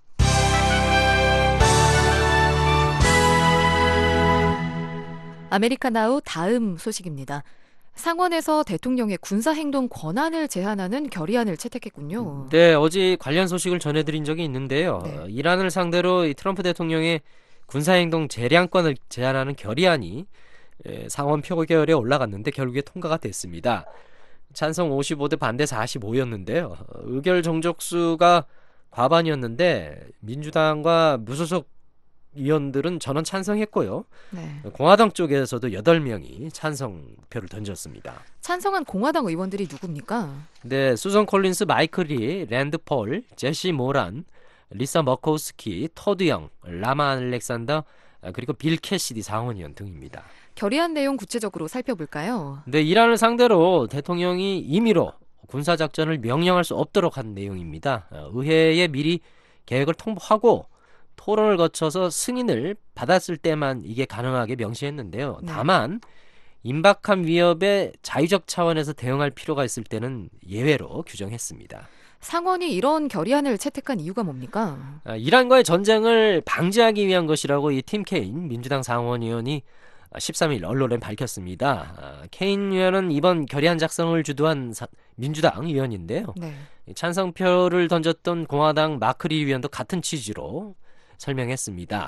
아메리카나우 다음 소식입니다. 상원에서 대통령의 군사행동 권한을 제한하는 결의안을 채택했군요. 네, 어제 관련 소식을 전해드린 적이 있는데요. 네. 이란을 상대로 이 트럼프 대통령의 군사행동 재량권을 제한하는 결의안이 상원 표결에 올라갔는데 결국에 통과가 됐습니다. 찬성 오십오 대 반대 사십오였는데요. 의결 정족수가 과반이었는데 민주당과 무소속 의원들은 전원 찬성했고요. 네. 공화당 쪽에서도 여덟 명이 찬성표를 던졌습니다. 찬성한 공화당 의원들이 누굽니까? 네, 수선 콜린스, 마이클 리, 랜드 폴, 제시 모란, 리사 머코스키, 토드 영, 라마 알렉산더, 그리고 빌 캐시디 상원의원 등입니다. 결의안 내용 구체적으로 살펴볼까요? 네, 이란을 상대로 대통령이 임의로 군사작전을 명령할 수 없도록 한 내용입니다. 의회에 미리 계획을 통보하고 토론을 거쳐서 승인을 받았을 때만 이게 가능하게 명시했는데요. 네. 다만 임박한 위협에 자의적 차원에서 대응할 필요가 있을 때는 예외로 규정했습니다. 상원이 이런 결의안을 채택한 이유가 뭡니까? 아, 이란과의 전쟁을 방지하기 위한 것이라고 이 팀 케인 민주당 상원의원이 십삼 일 언론에 밝혔습니다. 아, 케인 의원은 이번 결의안 작성을 주도한 사, 민주당 의원인데요. 네. 찬성표를 던졌던 공화당 마크리 의원도 같은 취지로 설명했습니다.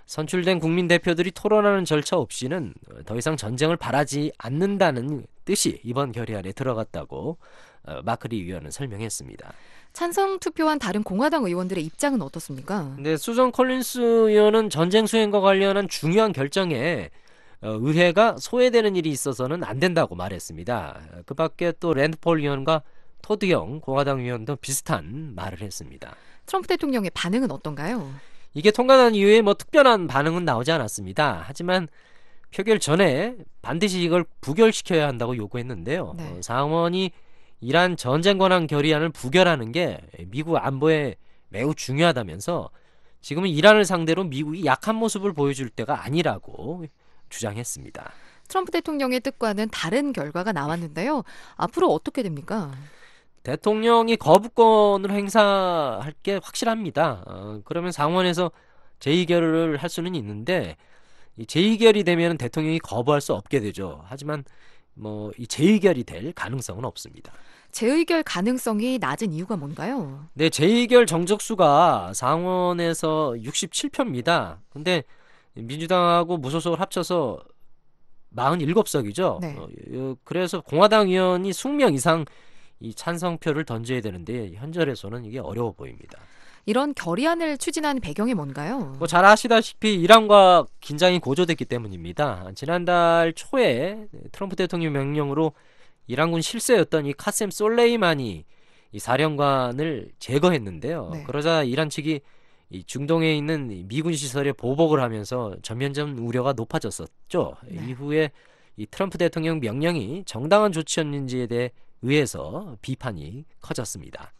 선출된 국민 대표들이 토론하는 절차 없이는 더 이상 전쟁을 바라지 않는다는 뜻이 이번 결의안에 들어갔다고 마크리 의원은 설명했습니다. 찬성 투표한 다른 공화당 의원들의 입장은 어떻습니까? 근데 수전 콜린스 의원은 전쟁 수행과 관련한 중요한 결정에 의회가 소외되는 일이 있어서는 안 된다고 말했습니다. 그 밖에 또 랜드폴 의원과 토드 영 공화당 의원도 비슷한 말을 했습니다. 트럼프 대통령의 반응은 어떤가요? 이게 통과한 이후에 뭐 특별한 반응은 나오지 않았습니다. 하지만 표결 전에 반드시 이걸 부결시켜야 한다고 요구했는데요. 네. 어, 상원이 이란 전쟁 권한 결의안을 부결하는 게 미국 안보에 매우 중요하다면서 지금은 이란을 상대로 미국이 약한 모습을 보여줄 때가 아니라고 주장했습니다. 트럼프 대통령의 뜻과는 다른 결과가 나왔는데요. 앞으로 어떻게 됩니까? 대통령이 거부권을 행사할 게 확실합니다. 어, 그러면 상원에서 재의결을 할 수는 있는데 이 재의결이 되면 대통령이 거부할 수 없게 되죠. 하지만 뭐 이 재의결이 될 가능성은 없습니다. 재의결 가능성이 낮은 이유가 뭔가요? 네, 재의결 정적수가 상원에서 육십칠 표입니다. 근데 민주당하고 무소속을 합쳐서 사십칠 석이죠. 네. 어, 그래서 공화당 의원이 이십 명 이상 이 찬성표를 던져야 되는데 현절에서는 이게 어려워 보입니다. 이런 결의안을 추진한 배경이 뭔가요? 뭐 잘 아시다시피 이란과 긴장이 고조됐기 때문입니다. 지난달 초에 트럼프 대통령 명령으로 이란군 실세였던 이 카셈 솔레이마니 이 사령관을 제거했는데요. 네. 그러자 이란 측이 이 중동에 있는 미군 시설에 보복을 하면서 전면전 우려가 높아졌었죠. 네. 이후에 이 트럼프 대통령 명령이 정당한 조치였는지에 대해 의해서 비판이 커졌습니다.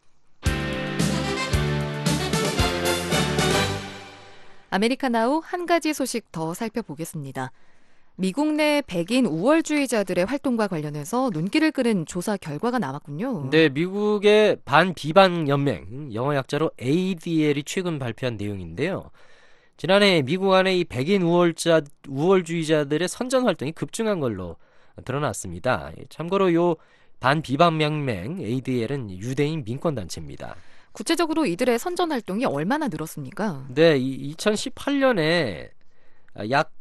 아메리카나우 한 가지 소식 더 살펴보겠습니다. 미국 내 백인 우월주의자들의 활동과 관련해서 눈길을 끄는 조사 결과가 나왔군요. 네, 미국의 반비방 연맹, 영어 약자로 에이디엘이 최근 발표한 내용인데요. 지난해 미국 안에 이 백인 우월자, 우월주의자들의 선전 활동이 급증한 걸로 드러났습니다. 참고로 요 반비방 연맹 에이디엘은 유대인 민권단체입니다. 구체적으로 이들의 선전 활동이 얼마나 늘었습니까? 네, 이천십팔 년에 약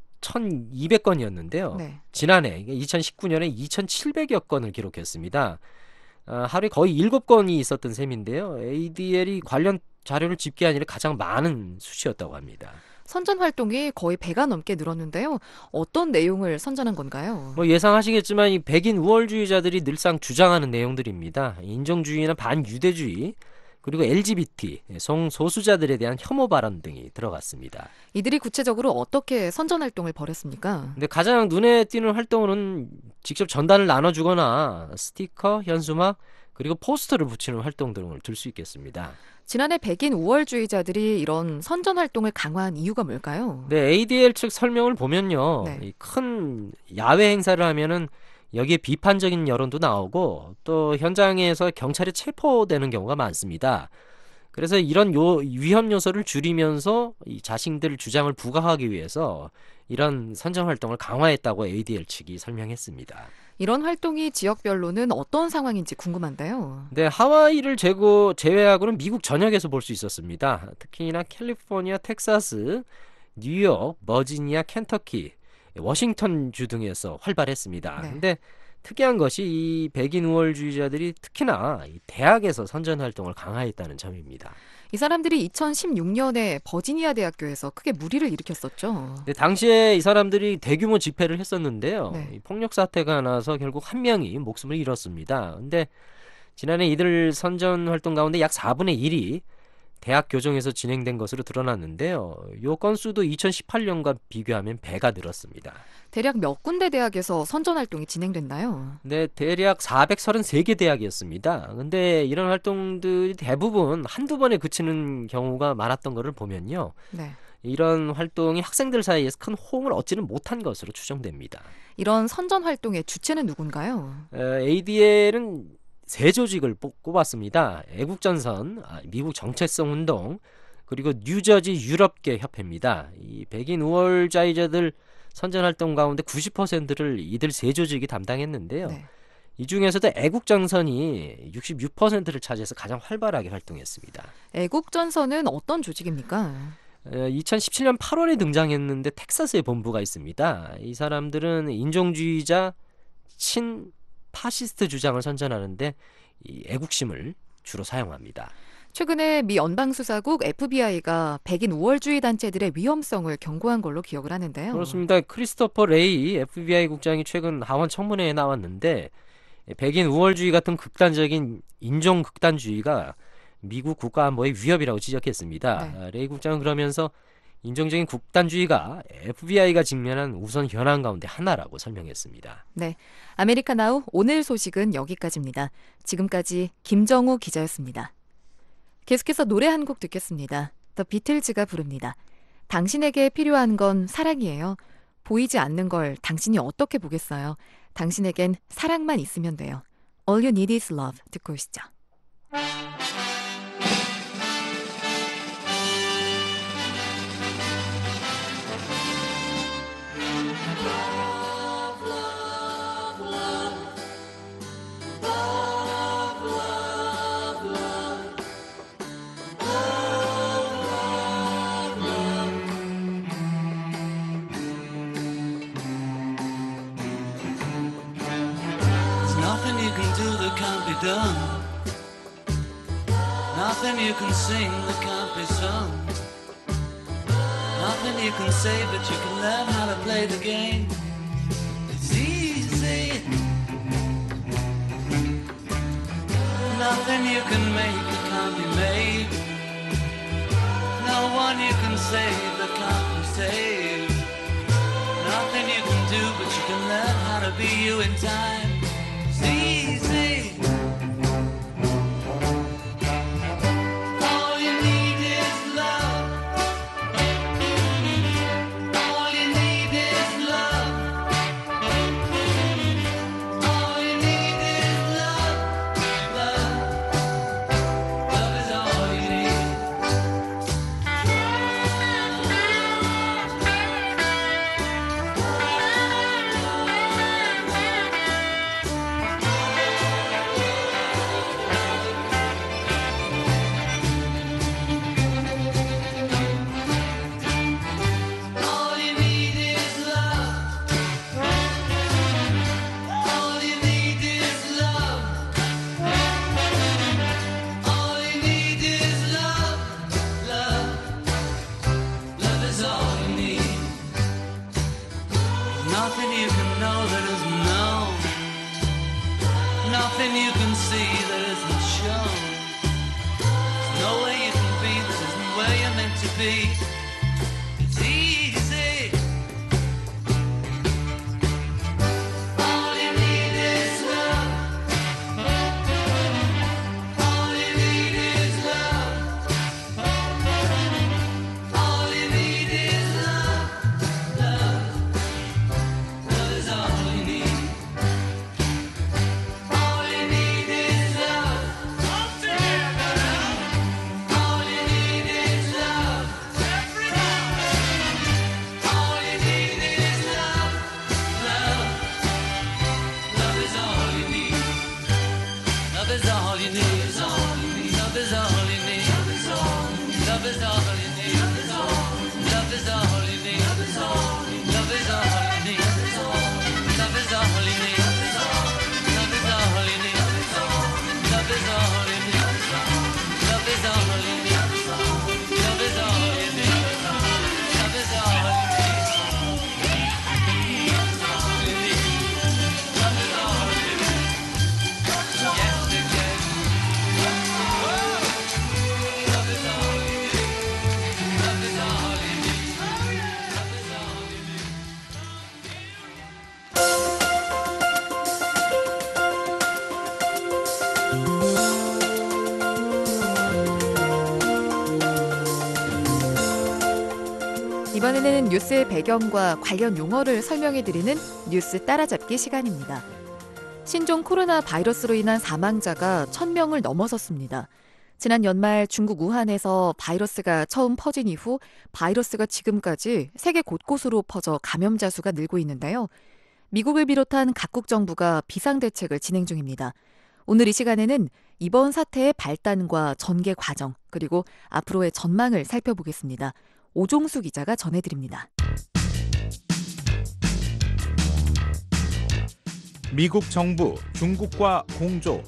천이백 건이었는데요. 네. 지난해 이천십구 년에 이천칠백여 건을 기록했습니다. 아, 하루에 거의 일곱 건이 있었던 셈인데요. 에이디엘이 관련 자료를 집계한 일이 가장 많은 수치였다고 합니다. 선전 활동이 거의 배가 넘게 늘었는데요. 어떤 내용을 선전한 건가요? 뭐 예상하시겠지만 이 백인 우월주의자들이 늘상 주장하는 내용들입니다. 인종주의나 반유대주의, 그리고 엘지비티, 성소수자들에 대한 혐오 발언 등이 들어갔습니다. 이들이 구체적으로 어떻게 선전 활동을 벌였습니까? 근데 가장 눈에 띄는 활동은 직접 전단을 나눠주거나 스티커, 현수막, 그리고 포스터를 붙이는 활동 등을 들 수 있겠습니다. 지난해 백인 우월주의자들이 이런 선전 활동을 강화한 이유가 뭘까요? 네, 에이디엘 측 설명을 보면요. 네. 이 큰 야외 행사를 하면은 여기에 비판적인 여론도 나오고 또 현장에서 경찰에 체포되는 경우가 많습니다. 그래서 이런 요 위험 요소를 줄이면서 이 자신들 주장을 부각하기 위해서 이런 선전 활동을 강화했다고 에이디엘 측이 설명했습니다. 이런 활동이 지역별로는 어떤 상황인지 궁금한데요. 네, 하와이를 제고, 제외하고는 미국 전역에서 볼 수 있었습니다. 특히나 캘리포니아, 텍사스, 뉴욕, 버지니아, 켄터키, 워싱턴 주 등에서 활발했습니다. 네. 근데 특이한 것이 이 백인 우월주의자들이 특히나 이 대학에서 선전 활동을 강화했다는 점입니다. 이 사람들이 이천십육 년에 버지니아 대학교에서 크게 물의를 일으켰었죠. 근데 당시에 이 사람들이 대규모 집회를 했었는데요. 네. 이 폭력 사태가 나서 결국 한 명이 목숨을 잃었습니다. 근데 지난해 이들 선전 활동 가운데 약 사분의 일이 대학 교정에서 진행된 것으로 드러났는데요. 요 건수도 이천십팔 년과 비교하면 배가 늘었습니다. 대략 몇 군데 대학에서 선전 활동이 진행됐나요? 네, 대략 사백삼십삼 개 대학이었습니다. 근데 이런 활동들이 대부분 한두 번에 그치는 경우가 많았던 것을 보면요. 네. 이런 활동이 학생들 사이에서 큰 호응을 얻지는 못한 것으로 추정됩니다. 이런 선전 활동의 주체는 누군가요? 에이디엘은 세 조직을 꼽았습니다. 애국전선, 미국 정체성 운동, 그리고 뉴저지 유럽계 협회입니다. 이 백인 우월주의자들 선전 활동 가운데 구십 퍼센트를 이들 세 조직이 담당했는데요. 네. 이 중에서도 애국전선이 육십육 퍼센트를 차지해서 가장 활발하게 활동했습니다. 애국전선은 어떤 조직입니까? 이천십칠 년 팔월에 등장했는데 텍사스에 본부가 있습니다. 이 사람들은 인종주의자 친 파시스트 주장을 선전하는데 이 애국심을 주로 사용합니다. 최근에 미 연방수사국 에프비아이가 백인 우월주의 단체들의 위험성을 경고한 걸로 기억을 하는데요. 그렇습니다. 크리스토퍼 레이 에프비아이 국장이 최근 하원 청문회에 나왔는데 백인 우월주의 같은 극단적인 인종 극단주의가 미국 국가안보의 위협이라고 지적했습니다. 네. 레이 국장은 그러면서 인종적인 극단주의가 에프비아이가 직면한 우선 현안 가운데 하나라고 설명했습니다. 네, 아메리카나우 오늘 소식은 여기까지입니다. 지금까지 김정우 기자였습니다. 계속해서 노래 한 곡 듣겠습니다. 더 비틀즈가 부릅니다. 당신에게 필요한 건 사랑이에요. 보이지 않는 걸 당신이 어떻게 보겠어요. 당신에겐 사랑만 있으면 돼요. All you need is love 듣고 오시죠. Nothing you can do that can't be done. Nothing you can sing that can't be sung. Nothing you can say, but you can learn how to play the game. It's easy. Nothing you can make that can't be made. No one you can save that can't be saved. Nothing you can do, but you can learn how to be you in time. It's easy. All you need is love. All you need is love. All you need is love. Love. Love is all you need. All you need is love. All you need is love. All you need is love. Love. Love is all you need. Nothing you can know that isn't known. Nothing you can see that isn't shown. There's no way you can be that isn't where you're meant to be. It's easy. All you need is love. All you need is love. All you need is love. Love. Love is all you need. All you need is love. All you need is love. All you need is love. Love. Love is all you need. Love is all you need. Love is all you need. Love is all you need. Love is all you need. Love is all you need. Love is all you need. Love is all you need. Love is all you need. Love is all you need. Love is all you need. Love is all you need. Love is all you need. 이번에는 뉴스의 배경과 관련 용어를 설명해드리는 뉴스 따라잡기 시간입니다. 신종 코로나 바이러스로 인한 사망자가 천 명을 넘어섰습니다. 지난 연말 중국 우한에서 바이러스가 처음 퍼진 이후 바이러스가 지금까지 세계 곳곳으로 퍼져 감염자 수가 늘고 있는데요. 미국을 비롯한 각국 정부가 비상대책을 진행 중입니다. 오늘 이 시간에는 이번 사태의 발단과 전개 과정, 그리고 앞으로의 전망을 살펴보겠습니다. 오종수 기자가 전해드립니다. 미국 정부 중국과 공조.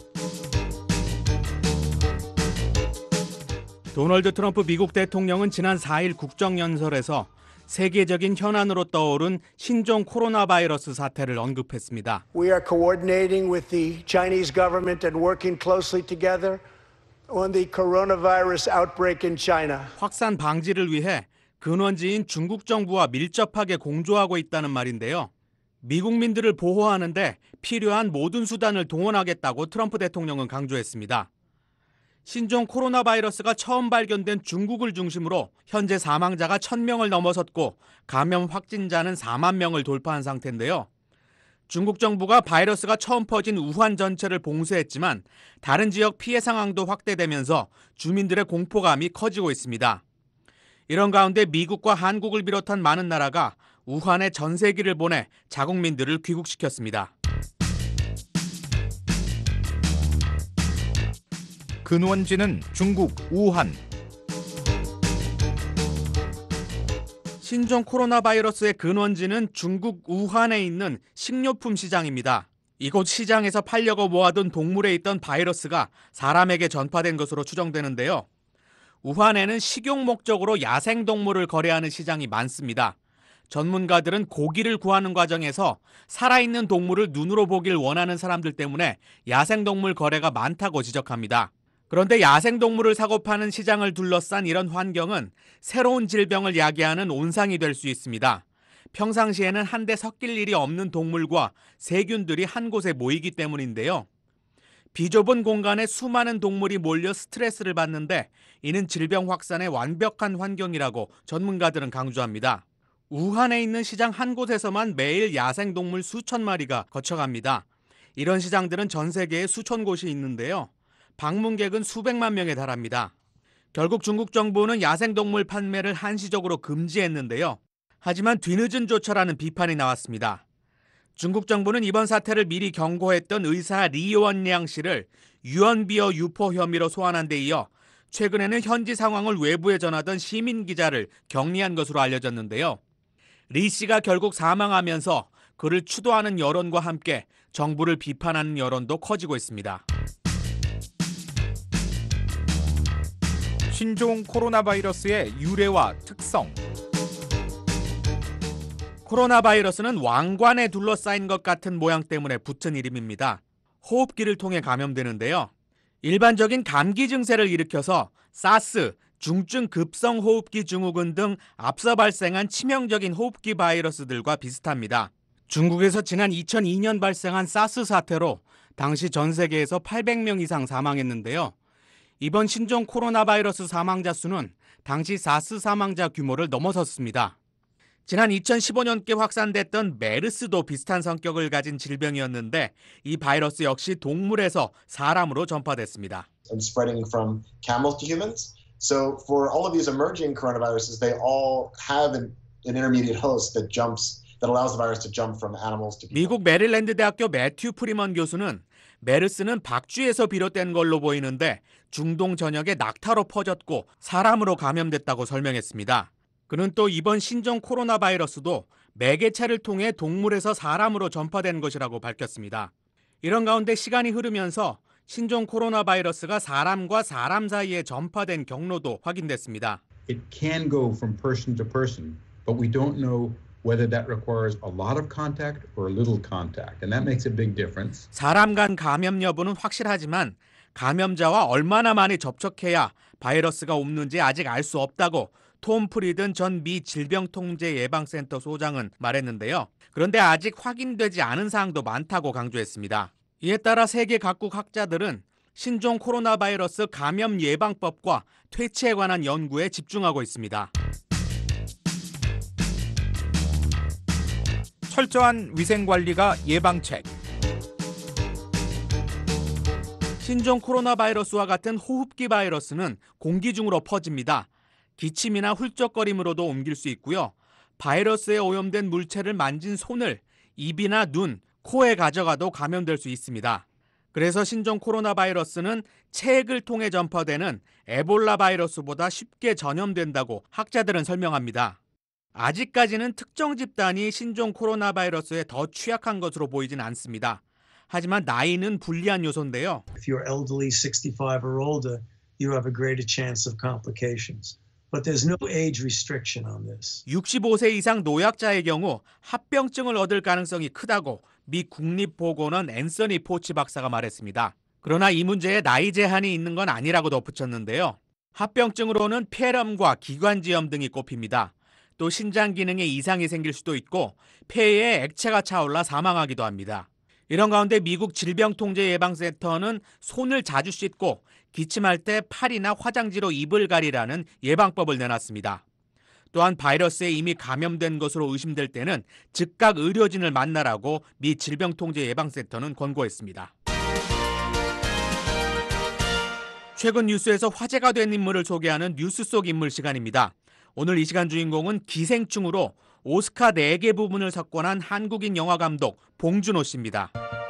도널드 트럼프 미국 대통령은 지난 사일 국정연설에서 세계적인 현안으로 떠오른 신종 코로나 바이러스 사태를 언급했습니다. We are coordinating with the Chinese government and working closely together on the coronavirus outbreak in China. 확산 방지를 위해 근원지인 중국 정부와 밀접하게 공조하고 있다는 말인데요. 미국민들을 보호하는데 필요한 모든 수단을 동원하겠다고 트럼프 대통령은 강조했습니다. 신종 코로나 바이러스가 처음 발견된 중국을 중심으로 현재 사망자가 천 명을 넘어섰고 감염 확진자는 사만 명을 돌파한 상태인데요. 중국 정부가 바이러스가 처음 퍼진 우한 전체를 봉쇄했지만 다른 지역 피해 상황도 확대되면서 주민들의 공포감이 커지고 있습니다. 이런 가운데 미국과 한국을 비롯한 많은 나라가 우한에 전세기를 보내 자국민들을 귀국시켰습니다. 근원지는 중국 우한. 신종 코로나 바이러스의 근원지는 중국 우한에 있는 식료품 시장입니다. 이곳 시장에서 팔려고 모아둔 동물에 있던 바이러스가 사람에게 전파된 것으로 추정되는데요. 우한에는 식용 목적으로 야생동물을 거래하는 시장이 많습니다. 전문가들은 고기를 구하는 과정에서 살아있는 동물을 눈으로 보길 원하는 사람들 때문에 야생동물 거래가 많다고 지적합니다. 그런데 야생동물을 사고 파는 시장을 둘러싼 이런 환경은 새로운 질병을 야기하는 온상이 될 수 있습니다. 평상시에는 한데 섞일 일이 없는 동물과 세균들이 한 곳에 모이기 때문인데요. 비좁은 공간에 수많은 동물이 몰려 스트레스를 받는데 이는 질병 확산의 완벽한 환경이라고 전문가들은 강조합니다. 우한에 있는 시장 한 곳에서만 매일 야생동물 수천 마리가 거쳐갑니다. 이런 시장들은 전 세계에 수천 곳이 있는데요. 방문객은 수백만 명에 달합니다. 결국 중국 정부는 야생동물 판매를 한시적으로 금지했는데요. 하지만 뒤늦은 조처라는 비판이 나왔습니다. 중국 정부는 이번 사태를 미리 경고했던 의사 리 원량 씨를 유언비어 유포 혐의로 소환한 데 이어 최근에는 현지 상황을 외부에 전하던 시민 기자를 격리한 것으로 알려졌는데요. 리 씨가 결국 사망하면서 그를 추도하는 여론과 함께 정부를 비판하는 여론도 커지고 있습니다. 신종 코로나 바이러스의 유래와 특성. 코로나 바이러스는 왕관에 둘러싸인 것 같은 모양 때문에 붙은 이름입니다. 호흡기를 통해 감염되는데요. 일반적인 감기 증세를 일으켜서 사스, 중증 급성 호흡기 증후군 등 앞서 발생한 치명적인 호흡기 바이러스들과 비슷합니다. 중국에서 지난 이천이 년 발생한 사스 사태로 당시 전 세계에서 팔백 명 이상 사망했는데요. 이번 신종 코로나 바이러스 사망자 수는 당시 사스 사망자 규모를 넘어섰습니다. 지난 이천십오 년께 확산됐던 메르스도 비슷한 성격을 가진 질병이었는데 이 바이러스 역시 동물에서 사람으로 전파됐습니다. And spreading from camels to humans. So for all of these emerging coronaviruses, they all have an, an intermediate host that jumps, that allows the virus to jump from animals to people. 미국 메릴랜드 대학교 매튜 프리먼 교수는 메르스는 박쥐에서 비롯된 걸로 보이는데 중동 전역에 낙타로 퍼졌고 사람으로 감염됐다고 설명했습니다. 그는 또 이번 신종 코로나 바이러스도 매개체를 통해 동물에서 사람으로 전파된 것이라고 밝혔습니다. 이런 가운데 시간이 흐르면서 신종 코로나 바이러스가 사람과 사람 사이에 전파된 경로도 확인됐습니다. It can go from person to person, but we don't know whether that requires a lot of contact or a little contact, and that makes a big difference. 사람 간 감염 여부는 확실하지만 감염자와 얼마나 많이 접촉해야 바이러스가 옮는지 아직 알 수 없다고 톰 프리든 전 미 질병통제예방센터 소장은 말했는데요. 그런데 아직 확인되지 않은 사항도 많다고 강조했습니다. 이에 따라 세계 각국 학자들은 신종 코로나 바이러스 감염 예방법과 퇴치에 관한 연구에 집중하고 있습니다. 철저한 위생관리가 예방책. 신종 코로나 바이러스와 같은 호흡기 바이러스는 공기 중으로 퍼집니다. 기침이나 훌쩍거림으로도 옮길 수 있고요. 바이러스에 오염된 물체를 만진 손을 입이나 눈, 코에 가져가도 감염될 수 있습니다. 그래서 신종 코로나 바이러스는 체액을 통해 전파되는 에볼라 바이러스보다 쉽게 전염된다고 학자들은 설명합니다. 아직까지는 특정 집단이 신종 코로나 바이러스에 더 취약한 것으로 보이진 않습니다. 하지만 나이는 불리한 요소인데요. If you're elderly, sixty-five or older, you have a greater chance of complications. But there's no age restriction on this. 육십오 세 이상 노약자의 경우 합병증을 얻을 가능성이 크다고 미 국립보건원 앤서니 포치 박사가 말했습니다. 그러나 이 문제에 나이 제한이 있는 건 아니라고 덧붙였는데요. 합병증으로는 폐렴과 기관지염 등이 꼽힙니다. 또 신장 기능에 이상이 생길 수도 있고 폐에 액체가 차올라 사망하기도 합니다. 이런 가운데 미국 질병통제예방센터는 손을 자주 씻고 기침할 때 팔이나 화장지로 입을 가리라는 예방법을 내놨습니다. 또한 바이러스에 이미 감염된 것으로 의심될 때는 즉각 의료진을 만나라고 미 질병통제예방센터는 권고했습니다. 최근 뉴스에서 화제가 된 인물을 소개하는 뉴스 속 인물 시간입니다. 오늘 이 시간 주인공은 기생충으로 오스카 네 개 부문을 석권한 한국인 영화감독 봉준호 씨입니다.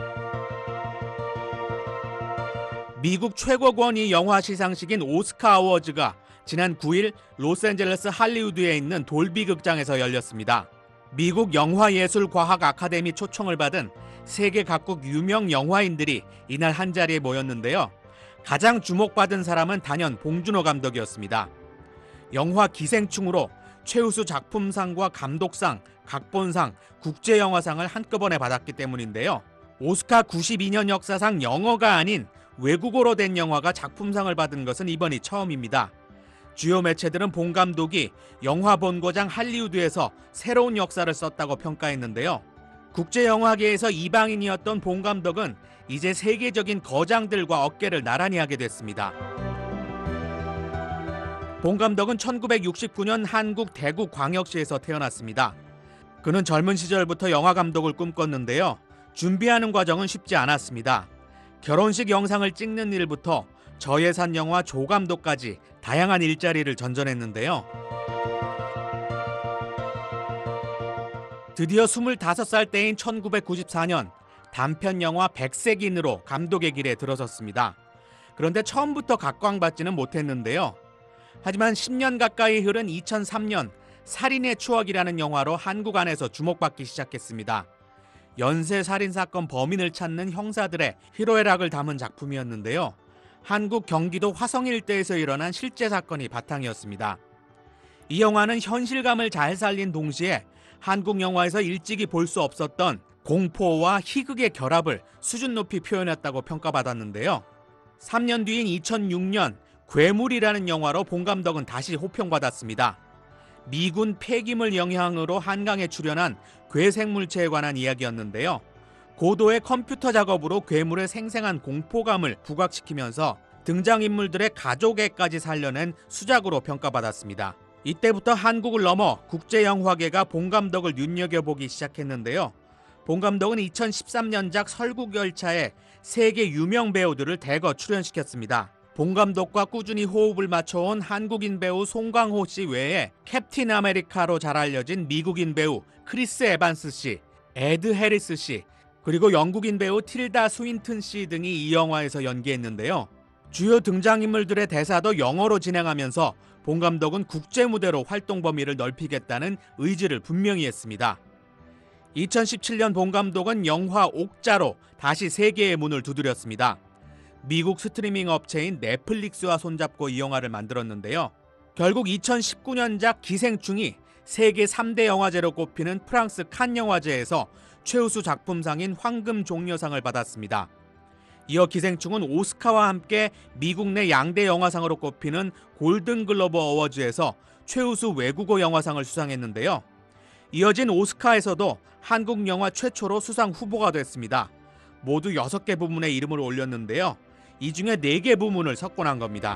미국 최고 권위 영화 시상식인 오스카 어워즈가 지난 구 일 로스앤젤레스 할리우드에 있는 돌비 극장에서 열렸습니다. 미국 영화예술과학 아카데미 초청을 받은 세계 각국 유명 영화인들이 이날 한자리에 모였는데요. 가장 주목받은 사람은 단연 봉준호 감독이었습니다. 영화 기생충으로 최우수 작품상과 감독상, 각본상, 국제영화상을 한꺼번에 받았기 때문인데요. 오스카 구십이 년 역사상 영어가 아닌 외국어로 된 영화가 작품상을 받은 것은 이번이 처음입니다. 주요 매체들은 봉 감독이 영화 본고장 할리우드에서 새로운 역사를 썼다고 평가했는데요. 국제영화계에서 이방인이었던 봉 감독은 이제 세계적인 거장들과 어깨를 나란히 하게 됐습니다. 봉 감독은 천구백육십구 년 한국 대구광역시에서 태어났습니다. 그는 젊은 시절부터 영화 감독을 꿈꿨는데요. 준비하는 과정은 쉽지 않았습니다. 결혼식 영상을 찍는 일부터 저예산 영화 조감독까지 다양한 일자리를 전전했는데요. 드디어 스물다섯 살 때인 천구백구십사 년 단편 영화 백색인으로 감독의 길에 들어섰습니다. 그런데 처음부터 각광받지는 못했는데요. 하지만 십 년 가까이 흐른 이천삼 년 살인의 추억이라는 영화로 한국 안에서 주목받기 시작했습니다. 연쇄 살인사건 범인을 찾는 형사들의 희로애락을 담은 작품이었는데요. 한국 경기도 화성 일대에서 일어난 실제 사건이 바탕이었습니다. 이 영화는 현실감을 잘 살린 동시에 한국 영화에서 일찍이 볼 수 없었던 공포와 희극의 결합을 수준 높이 표현했다고 평가받았는데요. 삼 년 뒤인 이천육 년 괴물이라는 영화로 봉 감독은 다시 호평받았습니다. 미군 폐기물 영향으로 한강에 출현한 괴생물체에 관한 이야기였는데요. 고도의 컴퓨터 작업으로 괴물의 생생한 공포감을 부각시키면서 등장인물들의 가족애까지 살려낸 수작으로 평가받았습니다. 이때부터 한국을 넘어 국제영화계가 봉 감독을 눈여겨보기 시작했는데요. 봉 감독은 이천십삼 년작 설국열차에 세계 유명 배우들을 대거 출연시켰습니다. 봉 감독과 꾸준히 호흡을 맞춰온 한국인 배우 송강호 씨 외에 캡틴 아메리카로 잘 알려진 미국인 배우 크리스 에반스 씨, 에드 해리스 씨, 그리고 영국인 배우 틸다 스윈튼 씨 등이 이 영화에서 연기했는데요. 주요 등장인물들의 대사도 영어로 진행하면서 봉 감독은 국제 무대로 활동 범위를 넓히겠다는 의지를 분명히 했습니다. 이천십칠 년 봉 감독은 영화 옥자로 다시 세계의 문을 두드렸습니다. 미국 스트리밍 업체인 넷플릭스와 손잡고 이 영화를 만들었는데요. 결국 이천십구 년작 기생충이 세계 삼 대 영화제로 꼽히는 프랑스 칸 영화제에서 최우수 작품상인 황금 종려상을 받았습니다. 이어 기생충은 오스카와 함께 미국 내 양대 영화상으로 꼽히는 골든글로브 어워즈에서 최우수 외국어 영화상을 수상했는데요. 이어진 오스카에서도 한국 영화 최초로 수상 후보가 됐습니다. 모두 여섯 개 부문에 이름을 올렸는데요. 이 중에 네 개 부문을 석권한 겁니다.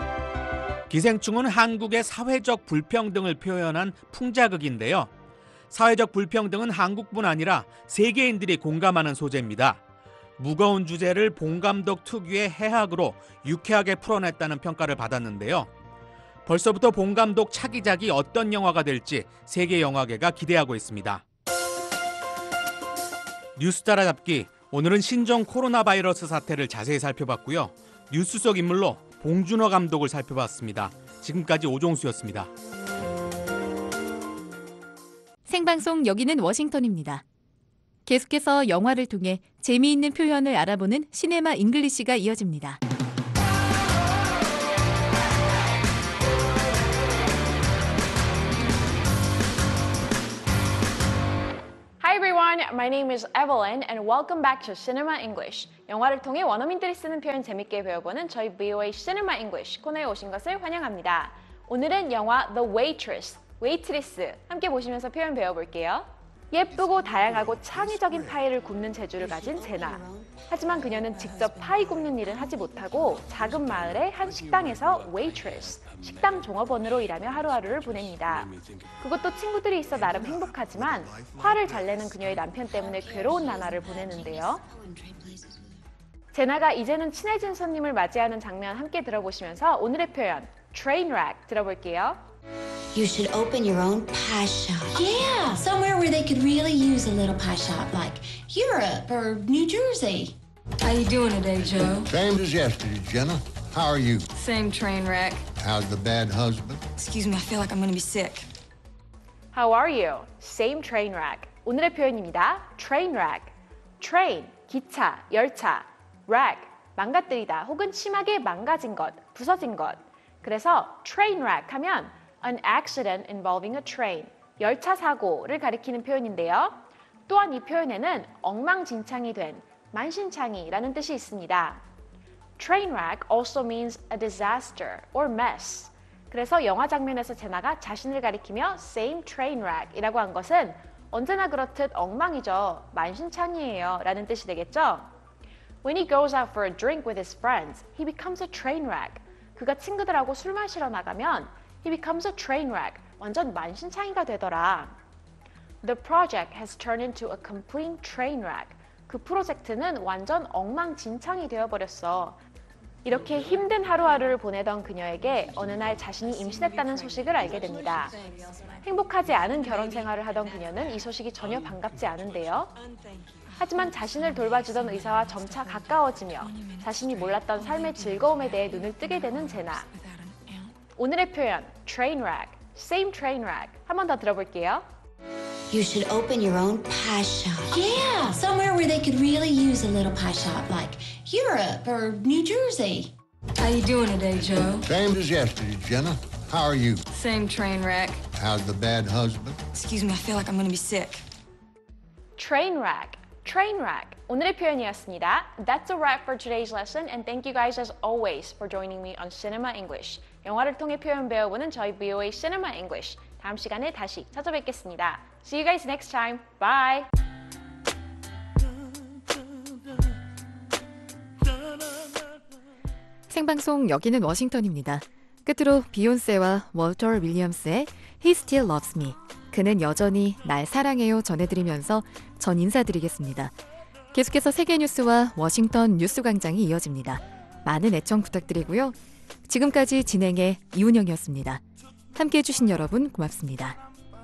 기생충은 한국의 사회적 불평등을 표현한 풍자극인데요. 사회적 불평등은 한국뿐 아니라 세계인들이 공감하는 소재입니다. 무거운 주제를 봉 감독 특유의 해학으로 유쾌하게 풀어냈다는 평가를 받았는데요. 벌써부터 봉 감독 차기작이 어떤 영화가 될지 세계 영화계가 기대하고 있습니다. 뉴스 따라잡기, 오늘은 신종 코로나 바이러스 사태를 자세히 살펴봤고요. 뉴스 속 인물로 봉준호 감독을 살펴봤습니다. 지금까지 오종수였습니다. 생방송 여기는 워싱턴입니다. 계속해서 영화를 통해 재미있는 표현을 알아보는 시네마 잉글리시가 이어집니다. Hi everyone, my name is Evelyn and welcome back to Cinema English. 영화를 통해 원어민들이 쓰는 표현 재밌게 배워보는 저희 브이오에이 Cinema English 코너에 오신 것을 환영합니다. 오늘은 영화 The Waitress, 웨이트리스 함께 보시면서 표현 배워볼게요. 예쁘고 다양하고 창의적인 파이를 굽는 재주를 가진 제나. 하지만 그녀는 직접 파이 굽는 일은 하지 못하고 작은 마을의 한 식당에서 waitress, 식당 종업원으로 일하며 하루하루를 보냅니다. 그것도 친구들이 있어 나름 행복하지만 화를 잘 내는 그녀의 남편 때문에 괴로운 나날을 보내는데요. 제나가 이제는 친해진 손님을 맞이하는 장면 함께 들어보시면서 오늘의 표현 trainwreck 들어볼게요. You should open your own pie shop. Yeah, somewhere where they could really use a little pie shop, like Europe or New Jersey. How you doing today, Joe? Same as yesterday, Jenna. How are you? Same train wreck. How's the bad husband? Excuse me, I feel like I'm gonna be sick. How are you? Same train wreck. 오늘의 표현입니다. train wreck. train, 기차, 열차. wreck, 망가뜨리다 혹은 심하게 망가진 것, 부서진 것. 그래서 train wreck 하면 an accident involving a train, 열차 사고를 가리키는 표현인데요. 또한 이 표현에는 엉망진창이 된, 만신창이라는 뜻이 있습니다. Trainwreck also means a disaster or mess. 그래서 영화 장면에서 제나가 자신을 가리키며 same trainwreck이라고 한 것은 언제나 그렇듯 엉망이죠, 만신창이에요 라는 뜻이 되겠죠. When he goes out for a drink with his friends, he becomes a trainwreck. 그가 친구들하고 술 마시러 나가면 he becomes a trainwreck. 완전 만신창이가 되더라. The project has turned into a complete trainwreck. 그 프로젝트는 완전 엉망진창이 되어버렸어. 이렇게 힘든 하루하루를 보내던 그녀에게 어느 날 자신이 임신했다는 소식을 알게 됩니다. 행복하지 않은 결혼 생활을 하던 그녀는 이 소식이 전혀 반갑지 않은데요. 하지만 자신을 돌봐주던 의사와 점차 가까워지며 자신이 몰랐던 삶의 즐거움에 대해 눈을 뜨게 되는 제나. 오늘의 표현, trainwreck, same trainwreck. 한 번 더 들어볼게요. You should open your own pie shop. Yeah, somewhere where they could really use a little pie shop, like Europe or New Jersey. How you doing today, Joe? Same as yesterday, Jenna. How are you? Same train wreck. How's the bad husband? Excuse me, I feel like I'm gonna be sick. Trainwreck, trainwreck. 오늘의 표현이었습니다. That's a wrap for today's lesson, and thank you guys as always for joining me on Cinema English. 영화를 통해 표현 배워보는 저희 브이오에이 Cinema English. 다음 시간에 다시 찾아뵙겠습니다. See you guys next time. Bye. 생방송 여기는 워싱턴입니다. 끝으로 비욘세와 월터 윌리엄스의 He Still Loves Me. 그는 여전히 날 사랑해요 전해드리면서 전 인사드리겠습니다. 계속해서 세계 뉴스와 워싱턴 뉴스 광장이 이어집니다. 많은 애청 부탁드리고요. 지금까지 진행의 이운영이었습니다. 함께해 주신 여러분 고맙습니다.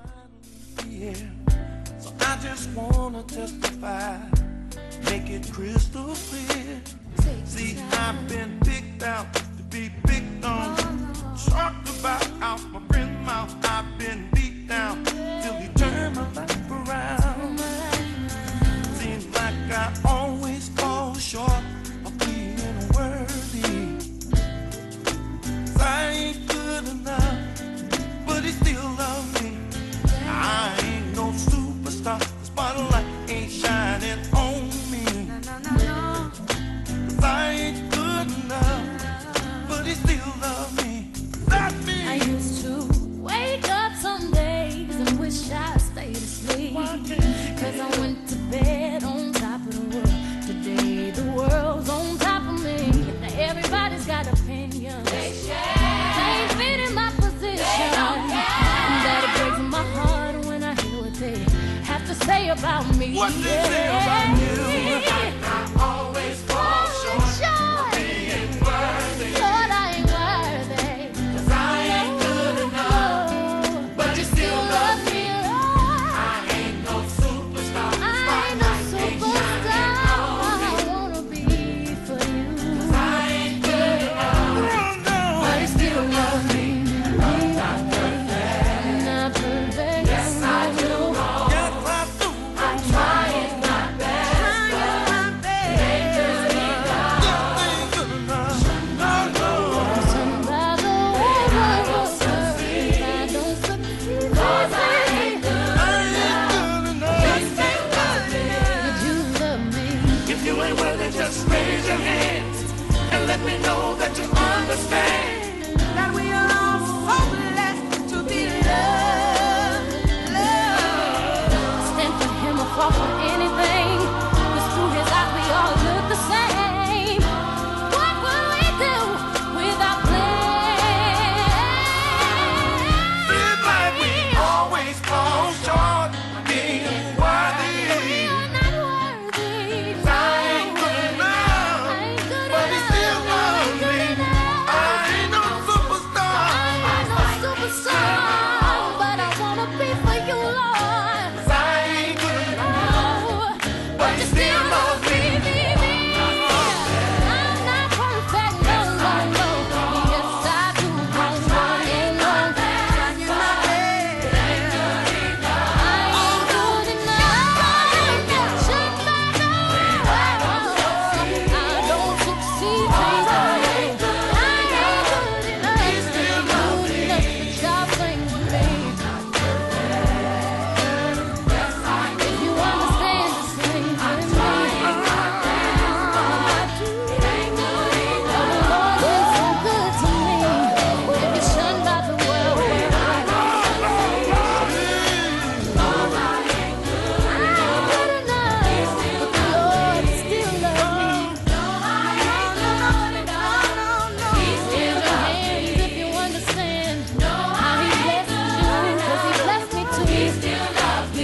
So I just wanna testify, make it crystal clear. See, I've been picked out to be picked on, talked about out my friend's mouth. I've been beat down till he turned my life around. Seems like I always fall short of being worthy. 'Cause I ain't good enough, but he still loves me. I ain't no superstar, the spotlight ain't shining on me. 'Cause I ain't good enough, but he still loves me. That's me. I used to wake up some days and wish I stayed asleep. 'Cause I went to bed on top of the world. Today the world's on top of me. Now everybody's got opinions. They ain't fitting my position. That it breaks my heart when I hear what they have to say about me. What they say about you. I always fall short of being worthy. Lord, I ain't worthy. 'Cause I ain't good enough, but you still love me. I ain't no superstar, I ain't no spotlight ain't shining on me.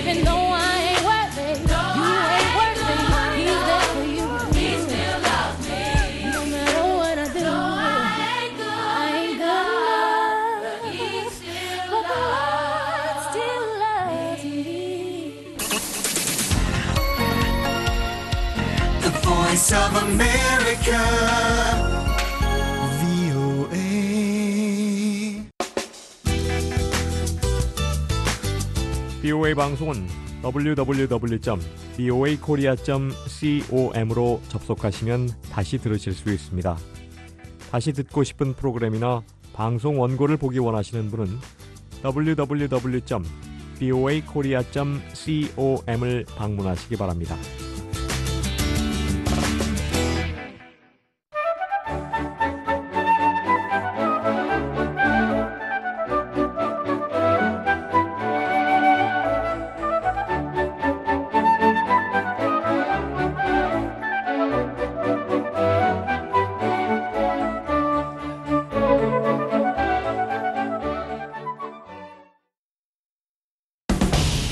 Even though I ain't worthy, you ain't worthy. He's there for you. He still loves me. No matter what I do, I ain't good. I ain't good. But he still loves, still loves me. The voice of America. 비오에이 방송은 더블유 더블유 더블유 점 비오에이 코리아 점 com으로 접속하시면 다시 들으실 수 있습니다. 다시 듣고 싶은 프로그램이나 방송 원고를 보기 원하시는 분은 더블유 더블유 더블유 점 비오에이 코리아 점 com을 방문하시기 바랍니다.